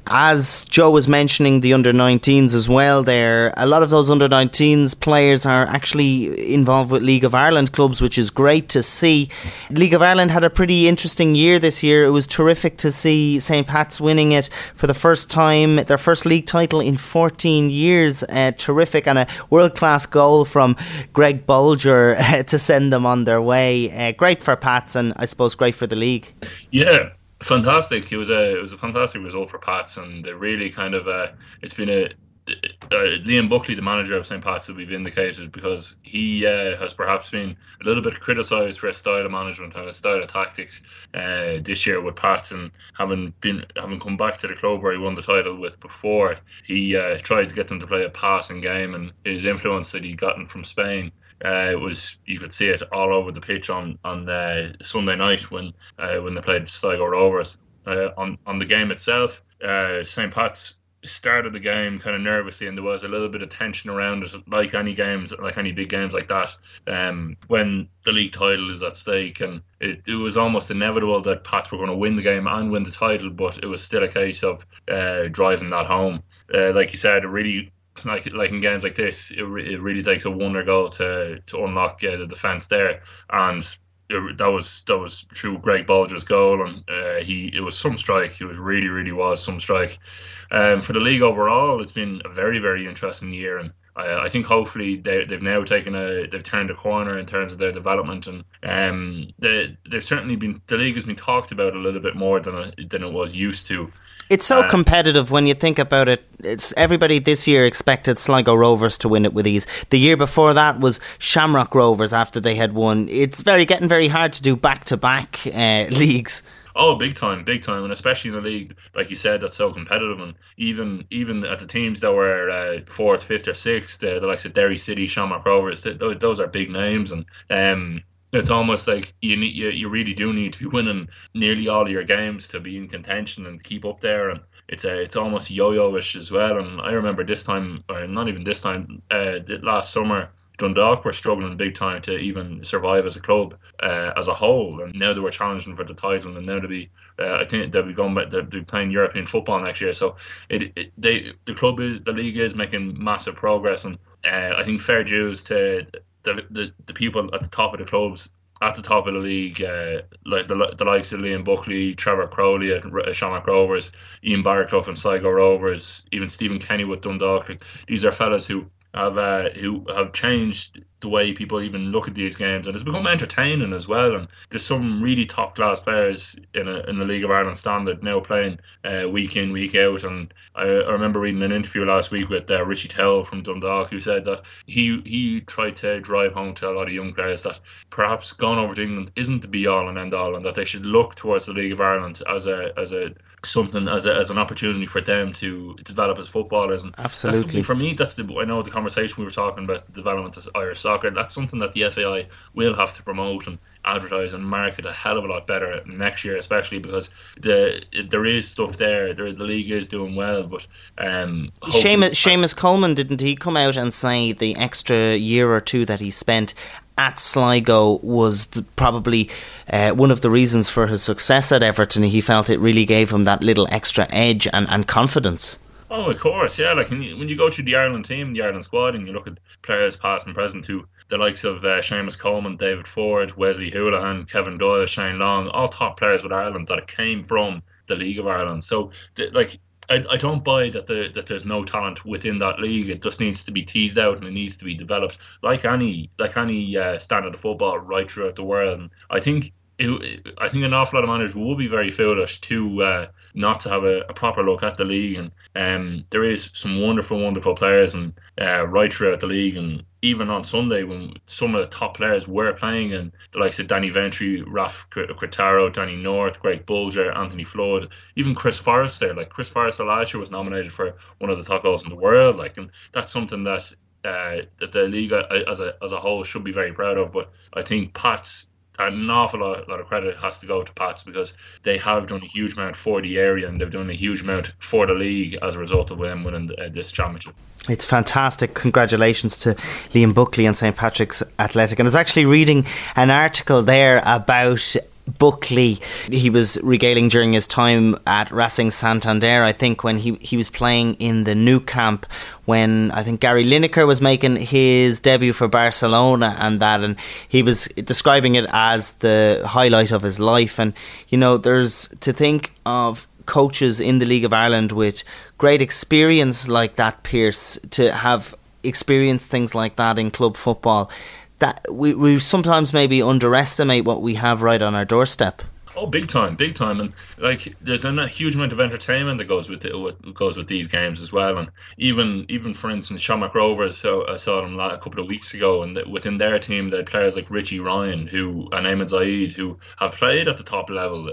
As Joe was mentioning, the under nineteens as well there, a lot of those under nineteens players are actually involved with League of Ireland clubs, which is great to see. League of Ireland had a pretty interesting year this year. It was terrific to see Saint Pat's winning it for the first time, their first league title in fourteen years. Uh, terrific, and a world-class goal from Greg Bolger uh, to send them on their way. Uh, great for Pats, and I suppose great for the league. Yeah, fantastic. It was a it was a fantastic result for Pats, and they really kind of uh, it's been a uh, Liam Buckley, the manager of Saint Pat's, will be vindicated because he uh, has perhaps been a little bit criticised for his style of management and his style of tactics uh, this year with Pats, and having been having come back to the club where he won the title with before, he uh, tried to get them to play a passing game, and his influence that he'd gotten from Spain. Uh, it was you could see it all over the pitch on on uh, Sunday night when uh, when they played Sligo Rovers. Uh, on on the game itself, uh, Saint Pat's started the game kind of nervously, and there was a little bit of tension around it, like any games, like any big games like that. Um, when the league title is at stake, and it, it was almost inevitable that Pats were going to win the game and win the title, but it was still a case of uh, driving that home. Uh, like you said, it really. Like like in games like this, it, re- it really takes a wonder goal to to unlock uh, the defence there, and it, that was that was through Greg Bolger's goal, and uh, he it was some strike. It was really really was some strike. Um, for the league overall, it's been a very very interesting year, and I, I think hopefully they they've now taken a they've turned a corner in terms of their development, and um they they've certainly been the league has been talked about a little bit more than it, than it was used to. It's so uh, competitive when you think about it. It's everybody this year expected Sligo Rovers to win it with ease. The year before that was Shamrock Rovers after they had won. It's very getting very hard to do back-to-back uh, leagues. Oh, big time, big time, and especially in a league like you said that's so competitive, and even even at the teams that were uh, fourth, fifth, or sixth, the, the likes of Derry City, Shamrock Rovers, they, those are big names, and um. It's almost like you need, you, you really do need to be winning nearly all of your games to be in contention and keep up there. And it's a, it's almost yo-yo-ish as well. And I remember this time, or not even this time, uh, last summer, Dundalk were struggling big time to even survive as a club uh, as a whole. And now they were challenging for the title, and now they'll be, uh, I think they'll be going back, they'll be playing European football next year. So it, it they the club is, the league is making massive progress, and uh, I think fair dues to the, the the people at the top of the clubs, at the top of the league, uh, like the, the likes of Liam Buckley, Trevor Crowley at uh, Shamrock Rovers, Ian Barclough and Sligo Rovers, even Stephen Kenny with Dundalk. These are fellas who have uh, who have changed the way people even look at these games, and it's become entertaining as well. And there's some really top class players in a, in the League of Ireland standard now playing uh, week in, week out. And I, I remember reading an interview last week with uh, Richie Tell from Dundalk, who said that he he tried to drive home to a lot of young players that perhaps going over to England isn't the be all and end all, and that they should look towards the League of Ireland as a as a something as a, as an opportunity for them to develop as footballers. And absolutely, that's, for me, that's the I know the conversation we were talking about, the development of Irish soccer. That's something that the F A I will have to promote and advertise and market a hell of a lot better next year, especially because the there is stuff there. there the league is doing well, but um, Seamus, Seamus Coleman, didn't he come out and say the extra year or two that he spent at Sligo was the, probably uh, one of the reasons for his success at Everton? He felt it really gave him that little extra edge and, and confidence. Oh, of course, yeah. Like when you, when you go through the Ireland team, the Ireland squad, and you look at players past and present, who the likes of uh, Seamus Coleman, David Ford, Wesley Houlihan, Kevin Doyle, Shane Long, all top players with Ireland that came from the League of Ireland. So, like, I, I don't buy that the, that there's no talent within that league. It just needs to be teased out and it needs to be developed like any like any uh, standard of football right throughout the world. And I think. It, I think an awful lot of managers will be very foolish to uh, not to have a, a proper look at the league, and um, there is some wonderful, wonderful players and uh, right throughout the league. And even on Sunday, when some of the top players were playing, and the likes of Danny Ventry, Raf Quintaro, Danny North, Greg Bulger, Anthony Flood, even Chris Forrester. Like Chris Forrester last year was nominated for one of the top goals in the world. Like, and that's something that uh, that the league as a as a whole should be very proud of. But I think Pat's. An awful lot, lot of credit has to go to Pats, because they have done a huge amount for the area and they've done a huge amount for the league as a result of them winning uh, this championship. It's fantastic. Congratulations to Liam Buckley and Saint Patrick's Athletic. And I was actually reading an article there about Buckley. He was regaling during his time at Racing Santander, I think, when he, he was playing in the Nou Camp, when I think Gary Lineker was making his debut for Barcelona and that, and he was describing it as the highlight of his life. And you know, there's to think of coaches in the League of Ireland with great experience like that, Pierce, to have experienced things like that in club football, that we, we sometimes maybe underestimate what we have right on our doorstep. Oh, big time, big time. And like, there's a huge amount of entertainment that goes with, it, with goes with these games as well. And even even for instance, Shamrock Rovers, so I saw them a couple of weeks ago, and within their team they had players like Richie Ryan, who and Eamon Zaid, who have played at the top level,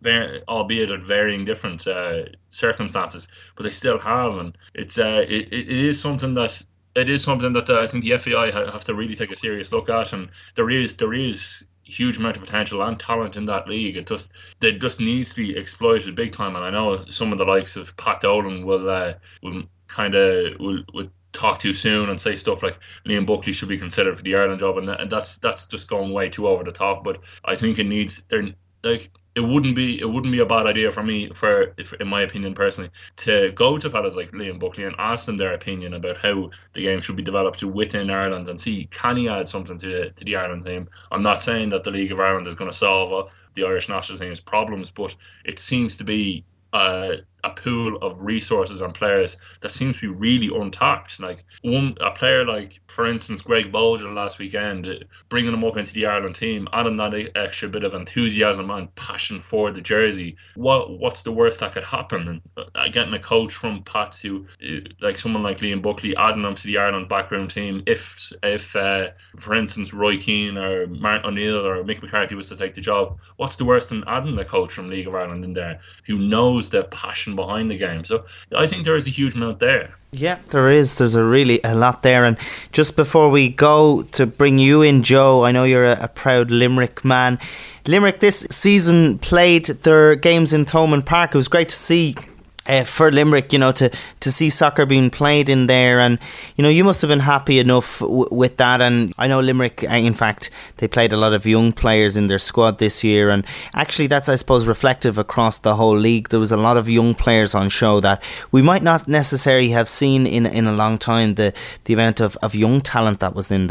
albeit at varying different uh, circumstances, but they still have. And it's uh, it, it is something that. It is something that uh, I think the F A I have to really take a serious look at, and there is there is huge amount of potential and talent in that league. It just it just needs to be exploited big time. And I know some of the likes of Pat Dolan will uh, will kind of will, will talk too soon and say stuff like Liam Buckley should be considered for the Ireland job, and, and that's that's just going way too over the top. But I think it needs there like. It wouldn't be it wouldn't be a bad idea for me, for if, in my opinion personally, to go to fellas like Liam Buckley and ask them their opinion about how the game should be developed within Ireland, and see, can he add something to to the Ireland team. I'm not saying that the League of Ireland is going to solve uh, the Irish national team's problems, but it seems to be uh, a pool of resources and players that seems to be really untapped. Like one a player like, for instance, Greg Bulger last weekend, uh, bringing him up into the Ireland team, adding that extra bit of enthusiasm and passion for the jersey. What what's the worst that could happen? And uh, getting a coach from Pats, who uh, like someone like Liam Buckley, adding him to the Ireland backroom team. If if uh, for instance Roy Keane or Martin O'Neill or Mick McCarthy was to take the job, what's the worst than adding a coach from League of Ireland in there who knows the passion behind the game? So I think there is a huge amount there. Yeah, there is. There's a really a lot there. And just before we go to bring you in, Joe, I know you're a, a proud Limerick man. Limerick this season played their games in Thomond Park. It was great to see Uh, for Limerick, you know, to, to see soccer being played in there, and you know, you must have been happy enough w- with that. And I know Limerick, in fact, they played a lot of young players in their squad this year, and actually that's, I suppose, reflective across the whole league. There was a lot of young players on show that we might not necessarily have seen in in a long time, the the amount of, of young talent that was in there.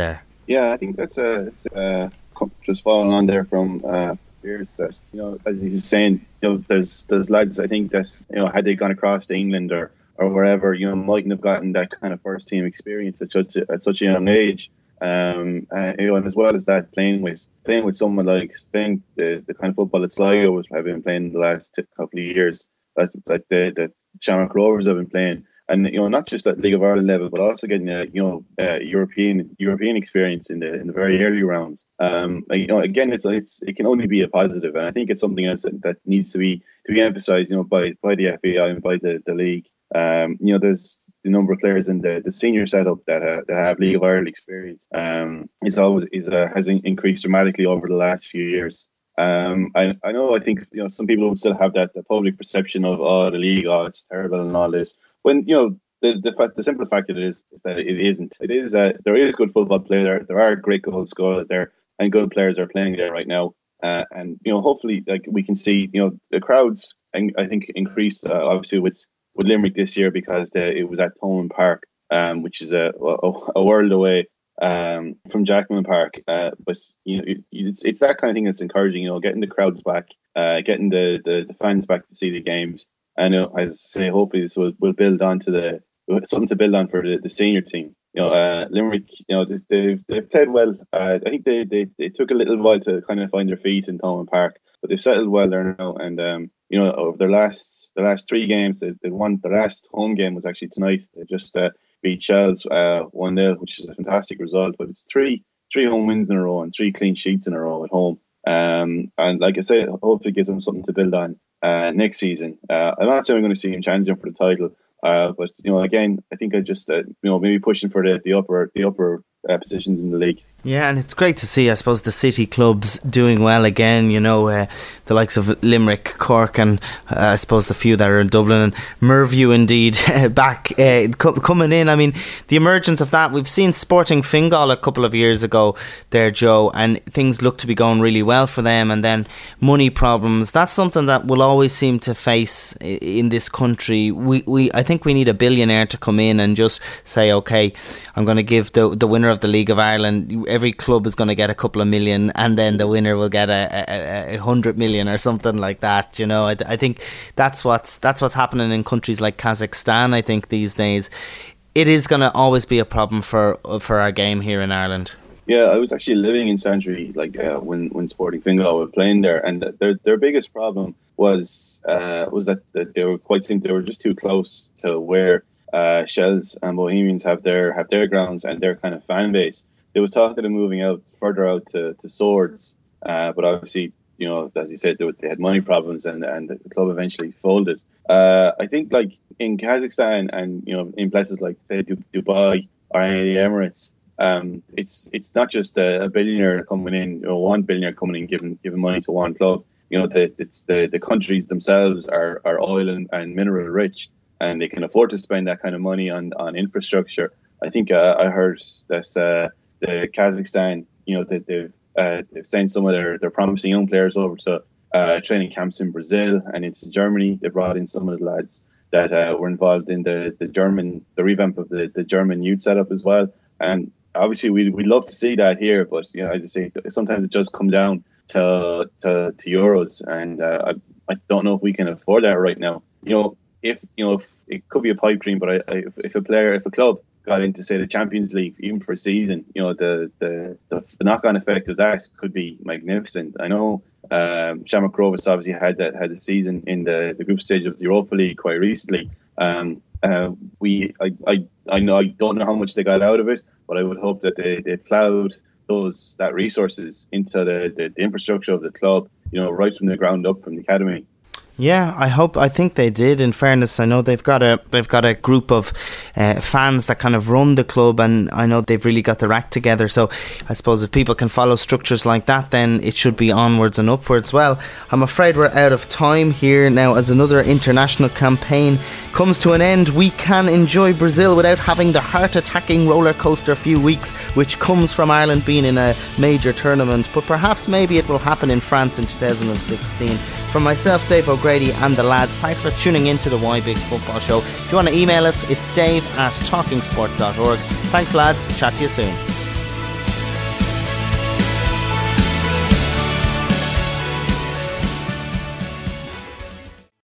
Yeah, I think that's a, a just following on there from uh, Piers that, you know, as he was saying, you know, there's there's lads I think that, you know, had they gone across to England or, or wherever, you know, mightn't have gotten that kind of first team experience at such a, at such a young age. Um, uh, you know, and as well as that, playing with playing with someone like playing the, the kind of football that Sligo was have been playing the last couple of years, that like the the Shamrock Rovers have been playing. And, you know, not just at League of Ireland level, but also getting a, you know, uh, European European experience in the in the very early rounds. Um, you know, again, it's it's it can only be a positive, and I think it's something else that, that needs to be to be emphasised, you know, by by the F A I and by the, the league. Um, you know, there's the number of players in the, the senior setup that uh, that have League of Ireland experience. Um, is always is uh, has in, increased dramatically over the last few years. Um, I I know I think, you know, some people would still have that the public perception of, oh, the league, oh, it's terrible and all this. When, you know, the the fact, the simple fact that it is is that it isn't. It is uh, there is good football play there. There are great goals scored there, and good players are playing there right now. Uh, and, you know, hopefully, like, we can see, you know, the crowds, and I think increased uh, obviously with, with Limerick this year because the, it was at Thomond Park, um, which is a a, a world away um, from Jackman Park. Uh, but, you know, it, it's it's that kind of thing that's encouraging. You know, getting the crowds back, uh, getting the, the, the fans back to see the games. And, you know, as I say, hopefully this will, will build on to the something to build on for the, the senior team. You know, uh, Limerick, you know, they, they've, they've played well. Uh, I think they, they, they took a little while to kind of find their feet in Thomond Park, but they've settled well there now. And, um, you know, over their last the last three games, they, they won. The last home game was actually tonight. They just uh, beat Shells uh, one nil, which is a fantastic result. But it's three three home wins in a row and three clean sheets in a row at home. Um, and like I said, hopefully it gives them something to build on uh, next season. Uh, I'm not saying we're going to see him challenging for the title. Uh, but, you know, again, I think I just uh, you know maybe pushing for the, the upper the upper uh, positions in the league. Yeah, and it's great to see, I suppose, the city clubs doing well again. You know, uh, the likes of Limerick, Cork, and uh, I suppose the few that are in Dublin, and Merview indeed back uh, co- coming in. I mean, the emergence of that, we've seen Sporting Fingal a couple of years ago there, Joe, and things look to be going really well for them. And then money problems, that's something that we'll always seem to face in this country. We, we I think we need a billionaire to come in and just say, okay, I'm going to give the the winner of the League of Ireland, every club is going to get a couple of million, and then the winner will get a, a, a hundred million or something like that. You know, I, I think that's what's that's what's happening in countries like Kazakhstan. I think these days, it is going to always be a problem for for our game here in Ireland. Yeah, I was actually living in Santry like uh, when when Sporting Fingal were playing there, and their their biggest problem was uh, was that, that they were quite simple. They were just too close to where uh, Shells and Bohemians have their have their grounds and their kind of fan base. There was talk of them moving out further out to, to Swords, uh, but obviously, you know, as you said, they, they had money problems, and, and the club eventually folded. Uh, I think, like in Kazakhstan, and, you know, in places like, say, Dubai or any of the Emirates, um, it's it's not just a, a billionaire coming in, or one billionaire coming in giving giving money to one club. You know, the it's the, the countries themselves are, are oil and, and mineral rich, and they can afford to spend that kind of money on, on infrastructure. I think uh, I heard that. Uh, The Kazakhstan, you know, they, they've uh, they've sent some of their, their promising young players over to uh, training camps in Brazil and into Germany. They brought in some of the lads that uh, were involved in the, the German the revamp of the, the German youth setup as well. And obviously, we we'd love to see that here, but, you know, as I say, sometimes it does come down to to, to euros, and uh, I I don't know if we can afford that right now. You know, if you know, if, it could be a pipe dream, but I, I, if, if a player, if a club got into, say, the Champions League, even for a season, you know, the the, the, the knock-on effect of that could be magnificent. I know um, Shamrock Rovers obviously had that had a season in the, the group stage of the Europa League quite recently. Um, uh, we, I, I, I know, I don't know how much they got out of it, but I would hope that they, they ploughed those that resources into the, the, the infrastructure of the club, you know, right from the ground up, from the academy. Yeah, I hope. I think they did. In fairness, I know they've got a they've got a group of uh, fans that kind of run the club, and I know they've really got their act together. So I suppose if people can follow structures like that, then it should be onwards and upwards. Well, I'm afraid we're out of time here now. As another international campaign comes to an end, we can enjoy Brazil without having the heart-attacking roller coaster few weeks, which comes from Ireland being in a major tournament. But perhaps maybe it will happen in France in two thousand sixteen. From myself, Dave O'Grady, and the lads, thanks for tuning in to the Why Big Football Show. If you want to email us, it's dave at talking sport dot org. Thanks, lads. Chat to you soon.